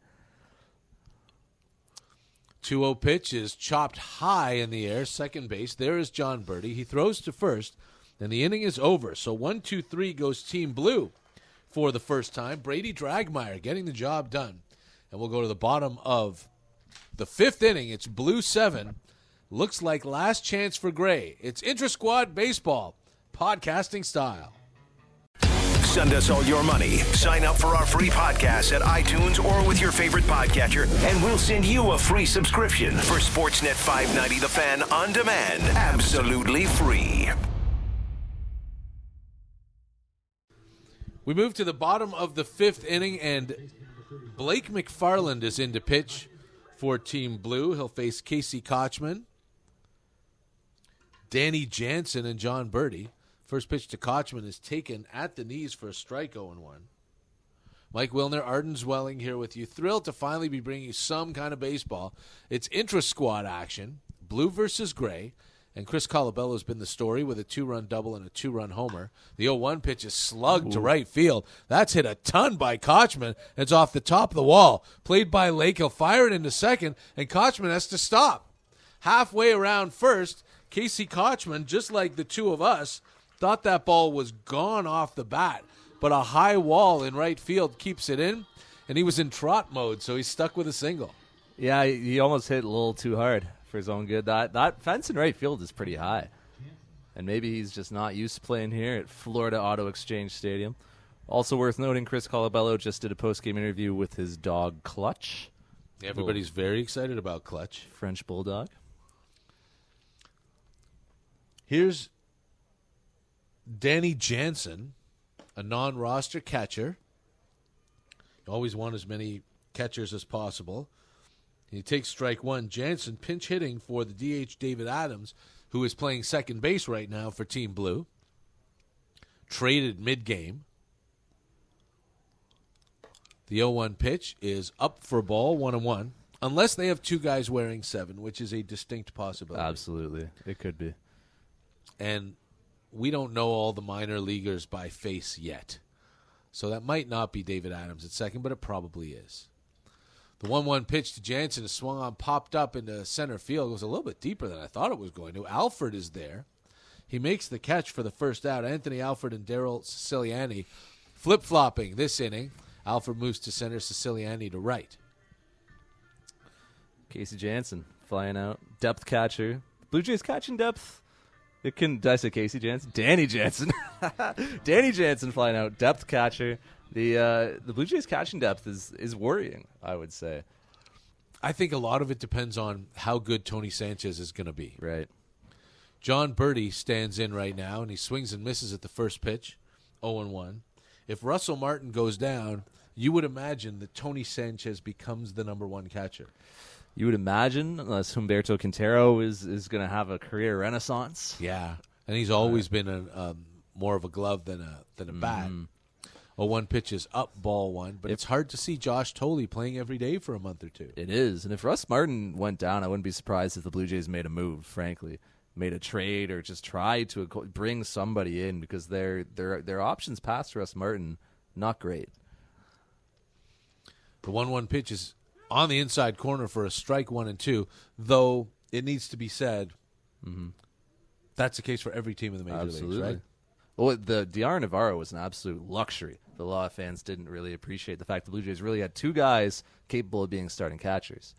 2-0 pitch is chopped high in the air, second base. There is John Birdie. He throws to first, and the inning is over. So 1-2-3 goes Team Blue for the first time. Brady Dragmeier getting the job done. And we'll go to the bottom of the 5th inning. It's Blue 7. Looks like last chance for Gray. It's Intra-Squad Baseball, podcasting style. Send us all your money. Sign up for our free podcast at iTunes or with your favorite podcatcher, and we'll send you a free subscription for Sportsnet 590 The Fan on demand. Absolutely free. We move to the bottom of the 5th inning, and Blake McFarland is in to pitch for Team Blue. He'll face Casey Kochman, Danny Jansen, and John Birdie. First pitch to Kochman is taken at the knees for a strike, 0-1. Mike Wilner, Arden Zwelling here with you. Thrilled to finally be bringing you some kind of baseball. It's intra-squad action, Blue versus Gray, and Chris Colabello has been the story with a 2-run double and a 2-run homer. The 0-1 pitch is slugged to right field. That's hit a ton by Kochman. It's off the top of the wall. Played by Lake. He'll fire it into second, and Kochman has to stop. Halfway around first, Casey Kochman, just like the two of us, thought that ball was gone off the bat, but a high wall in right field keeps it in, and he was in trot mode, so he's stuck with a single. Yeah, he almost hit a little too hard for his own good. That fence in right field is pretty high, and maybe he's just not used to playing here at Florida Auto Exchange Stadium. Also worth noting, Chris Colabello just did a post-game interview with his dog, Clutch. Everybody's very excited about Clutch. French Bulldog. Here's Danny Jansen, a non-roster catcher. You always want as many catchers as possible. He takes strike one. Jansen pinch hitting for the DH David Adams, who is playing second base right now for Team Blue. Traded mid-game. The 0-1 pitch is up for a ball, 1-1, unless they have 2 guys wearing 7, which is a distinct possibility. Absolutely. It could be. And we don't know all the minor leaguers by face yet. So that might not be David Adams at second, but it probably is. The 1-1 pitch to Jansen is swung on, popped up into center field. It was a little bit deeper than I thought it was going to. Alford is there. He makes the catch for the first out. Anthony Alford and Daryl Siciliani flip-flopping this inning. Alford moves to center, Siciliani to right. Casey Jansen flying out. Depth catcher. Blue Jays catching depth. Did I say Casey Jansen? Danny Jansen. Danny Jansen flying out. Depth catcher. The Blue Jays catching depth is worrying, I would say. I think a lot of it depends on how good Tony Sanchez is going to be. Right. John Birdie stands in right now, and he swings and misses at the first pitch, 0-1. If Russell Martin goes down, you would imagine that Tony Sanchez becomes the number one catcher. You would imagine, unless Humberto Quintero is going to have a career renaissance. Yeah, and he's always been more of a glove than a bat. 0-1 pitch is up, ball one, but it's hard to see Josh Tolley playing every day for a month or two. It is, and if Russ Martin went down, I wouldn't be surprised if the Blue Jays made a move, frankly. Made a trade or just tried to bring somebody in, because their options past Russ Martin, not great. The 1-1 pitch is on the inside corner for a strike, 1-2, though it needs to be said that's the case for every team in the major leagues, right? Well, the Diar Navarro was an absolute luxury. A lot of fans didn't really appreciate the fact the Blue Jays really had two guys capable of being starting catchers.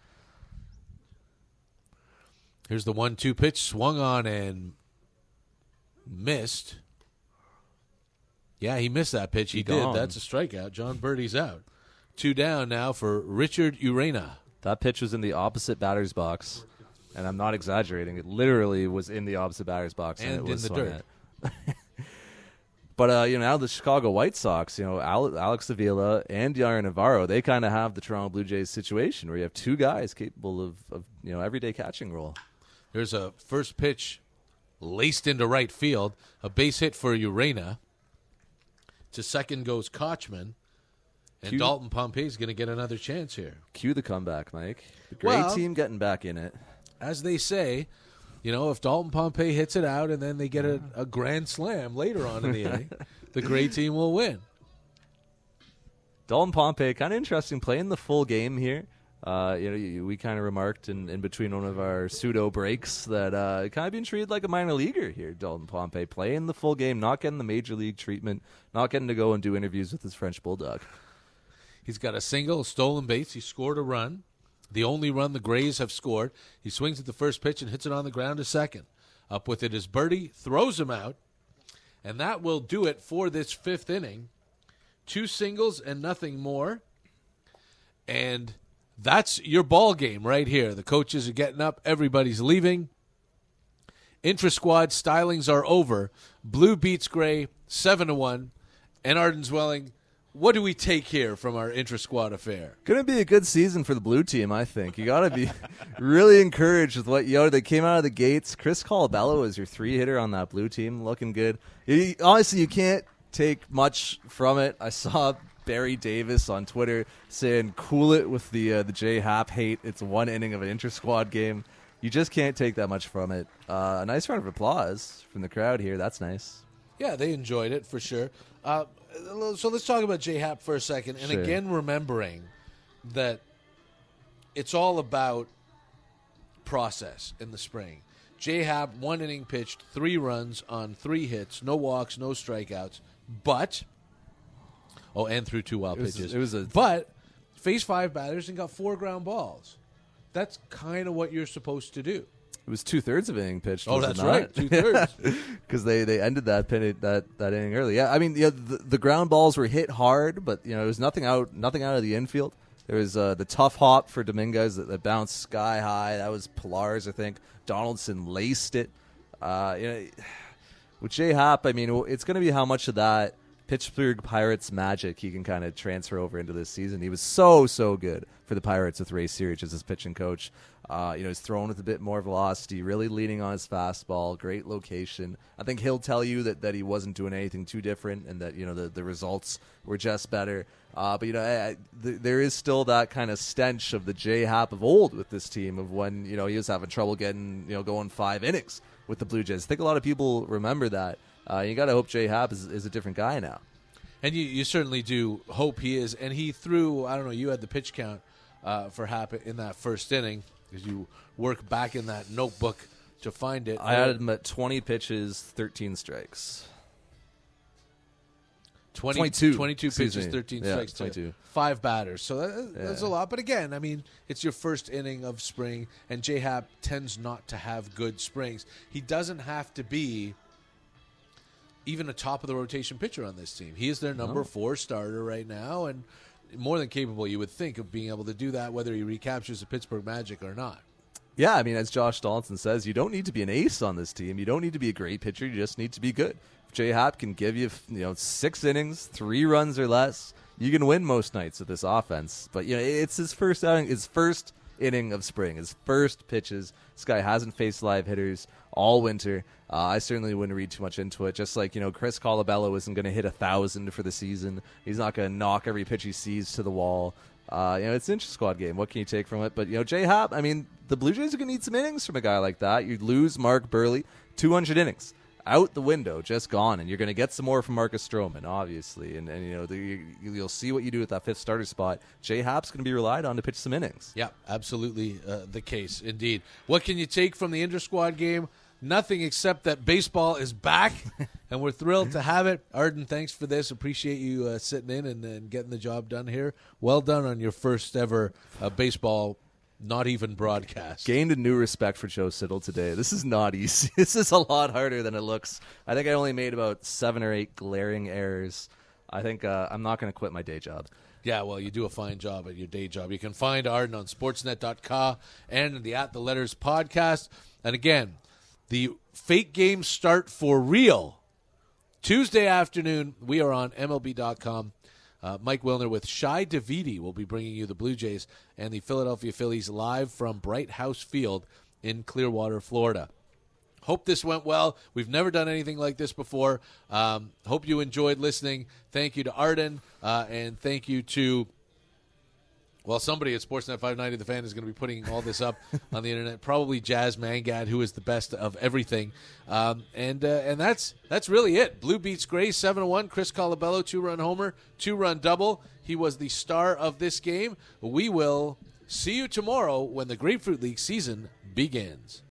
Here's the 1-2 pitch, swung on and missed. Yeah, he missed that pitch. He did. That's a strikeout. John Birdie's out. 2 down now for Richard Urena. That pitch was in the opposite batter's box, and I'm not exaggerating. It literally was in the opposite batter's box, and it was in the dirt. But now the Chicago White Sox, Alex Avila and Diar Navarro, they kind of have the Toronto Blue Jays situation where you have two guys capable of everyday catching role. There's a first pitch laced into right field, a base hit for Urena. To second goes Kochman. And Dalton Pompey is going to get another chance here. Cue the comeback, Mike. The great team getting back in it. As they say, if Dalton Pompey hits it out and then they get a grand slam later on in the inning, the great team will win. Dalton Pompey, kind of interesting, playing the full game here. We kind of remarked in between one of our pseudo breaks that kind of being treated like a minor leaguer here. Dalton Pompey playing the full game, not getting the major league treatment, not getting to go and do interviews with his French bulldog. He's got a single, a stolen base. He scored a run, the only run the Grays have scored. He swings at the first pitch and hits it on the ground to second. Up with it is Birdie, throws him out, and that will do it for this fifth inning. 2 singles and nothing more, and that's your ball game right here. The coaches are getting up. Everybody's leaving. Intra-squad stylings are over. Blue beats Gray 7-1. And Arden-Zwelling, what do we take here from our intra-squad affair? Going to be a good season for the blue team, I think. You got to be really encouraged with what they came out of the gates. Chris Colabello is your 3-hitter on that blue team, looking good. Honestly, you can't take much from it. I saw Barry Davis on Twitter saying, "Cool it with the J Happ hate. It's one inning of an inter-squad game." You just can't take that much from it. A nice round of applause from the crowd here. That's nice. Yeah, they enjoyed it for sure. So let's talk about J Happ for a second, and Sure. again remembering that it's all about process in the spring. J Happ, 1 inning pitched, 3 runs on 3 hits, no walks, no strikeouts, and threw 2 wild pitches. But faced 5 batters and got 4 ground balls. That's kind of what you're supposed to do. It was 2/3 of inning pitched. Oh, that's right, 2/3. Because they ended that inning early. Yeah, I mean, the ground balls were hit hard, but there was nothing out of the infield. There was the tough hop for Dominguez that bounced sky high. That was Pilar's, I think. Donaldson laced it. With J Happ, I mean, it's going to be how much of that Pittsburgh Pirates magic he can kind of transfer over into this season. He was so good for the Pirates with Ray Searich as his pitching coach. He's throwing with a bit more velocity, really leaning on his fastball, great location. I think he'll tell you that he wasn't doing anything too different and that the results were just better. But there is still that kind of stench of the J Happ of old with this team of when he was having trouble getting going 5 innings with the Blue Jays. I think a lot of people remember that. You got to hope Jay Happ is a different guy now. And you certainly do hope he is. And he threw, I don't know, you had the pitch count for Happ in that first inning as you work back in that notebook to find it. I had him at 20 pitches, 13 strikes. 22 pitches, 13 yeah, strikes 22. to 5 batters. So that's a lot. But again, I mean, it's your first inning of spring, and Jay Happ tends not to have good springs. He doesn't have to be even a top-of-the-rotation pitcher on this team. He is their number 4 starter right now, and more than capable, you would think, of being able to do that, whether he recaptures the Pittsburgh Magic or not. Yeah, I mean, as Josh Donaldson says, you don't need to be an ace on this team. You don't need to be a great pitcher. You just need to be good. If Jay Happ can give you 6 innings, 3 runs or less, you can win most nights with this offense. But it's his first outing, his first inning of spring, his first pitches. This guy hasn't faced live hitters all winter. I certainly wouldn't read too much into it. Just like, Chris Colabello isn't going to hit 1,000 for the season. He's not going to knock every pitch he sees to the wall. It's an intra-squad game. What can you take from it? But, Jay Happ, I mean, the Blue Jays are going to need some innings from a guy like that. You lose Mark Burley, 200 innings. Out the window, just gone, and you're going to get some more from Marcus Stroman, obviously, and you'll see what you do with that 5th starter spot. Jay Happ's going to be relied on to pitch some innings. Yeah, absolutely the case, indeed. What can you take from the inter-squad game? Nothing except that baseball is back, and we're thrilled to have it. Arden, thanks for this. Appreciate you sitting in and getting the job done here. Well done on your first ever baseball not even broadcast. Gained a new respect for Joe Siddall today. This is not easy. This is a lot harder than it looks. I think I only made about 7 or 8 glaring errors. I think I'm not going to quit my day job. Yeah, well, you do a fine job at your day job. You can find Arden on sportsnet.ca and the At the Letters podcast. And again, the fake games start for real. Tuesday afternoon, we are on MLB.com. Mike Wilner with Shai Davidi will be bringing you the Blue Jays and the Philadelphia Phillies live from Bright House Field in Clearwater, Florida. Hope this went well. We've never done anything like this before. Hope you enjoyed listening. Thank you to Arden, and thank you to, somebody at Sportsnet 590 The Fan is going to be putting all this up on the internet. Probably Jazz Mangad, who is the best of everything. And that's really it. Blue beats Gray 7-1. Chris Colabello, 2-run homer, 2-run double. He was the star of this game. We will see you tomorrow when the Grapefruit League season begins.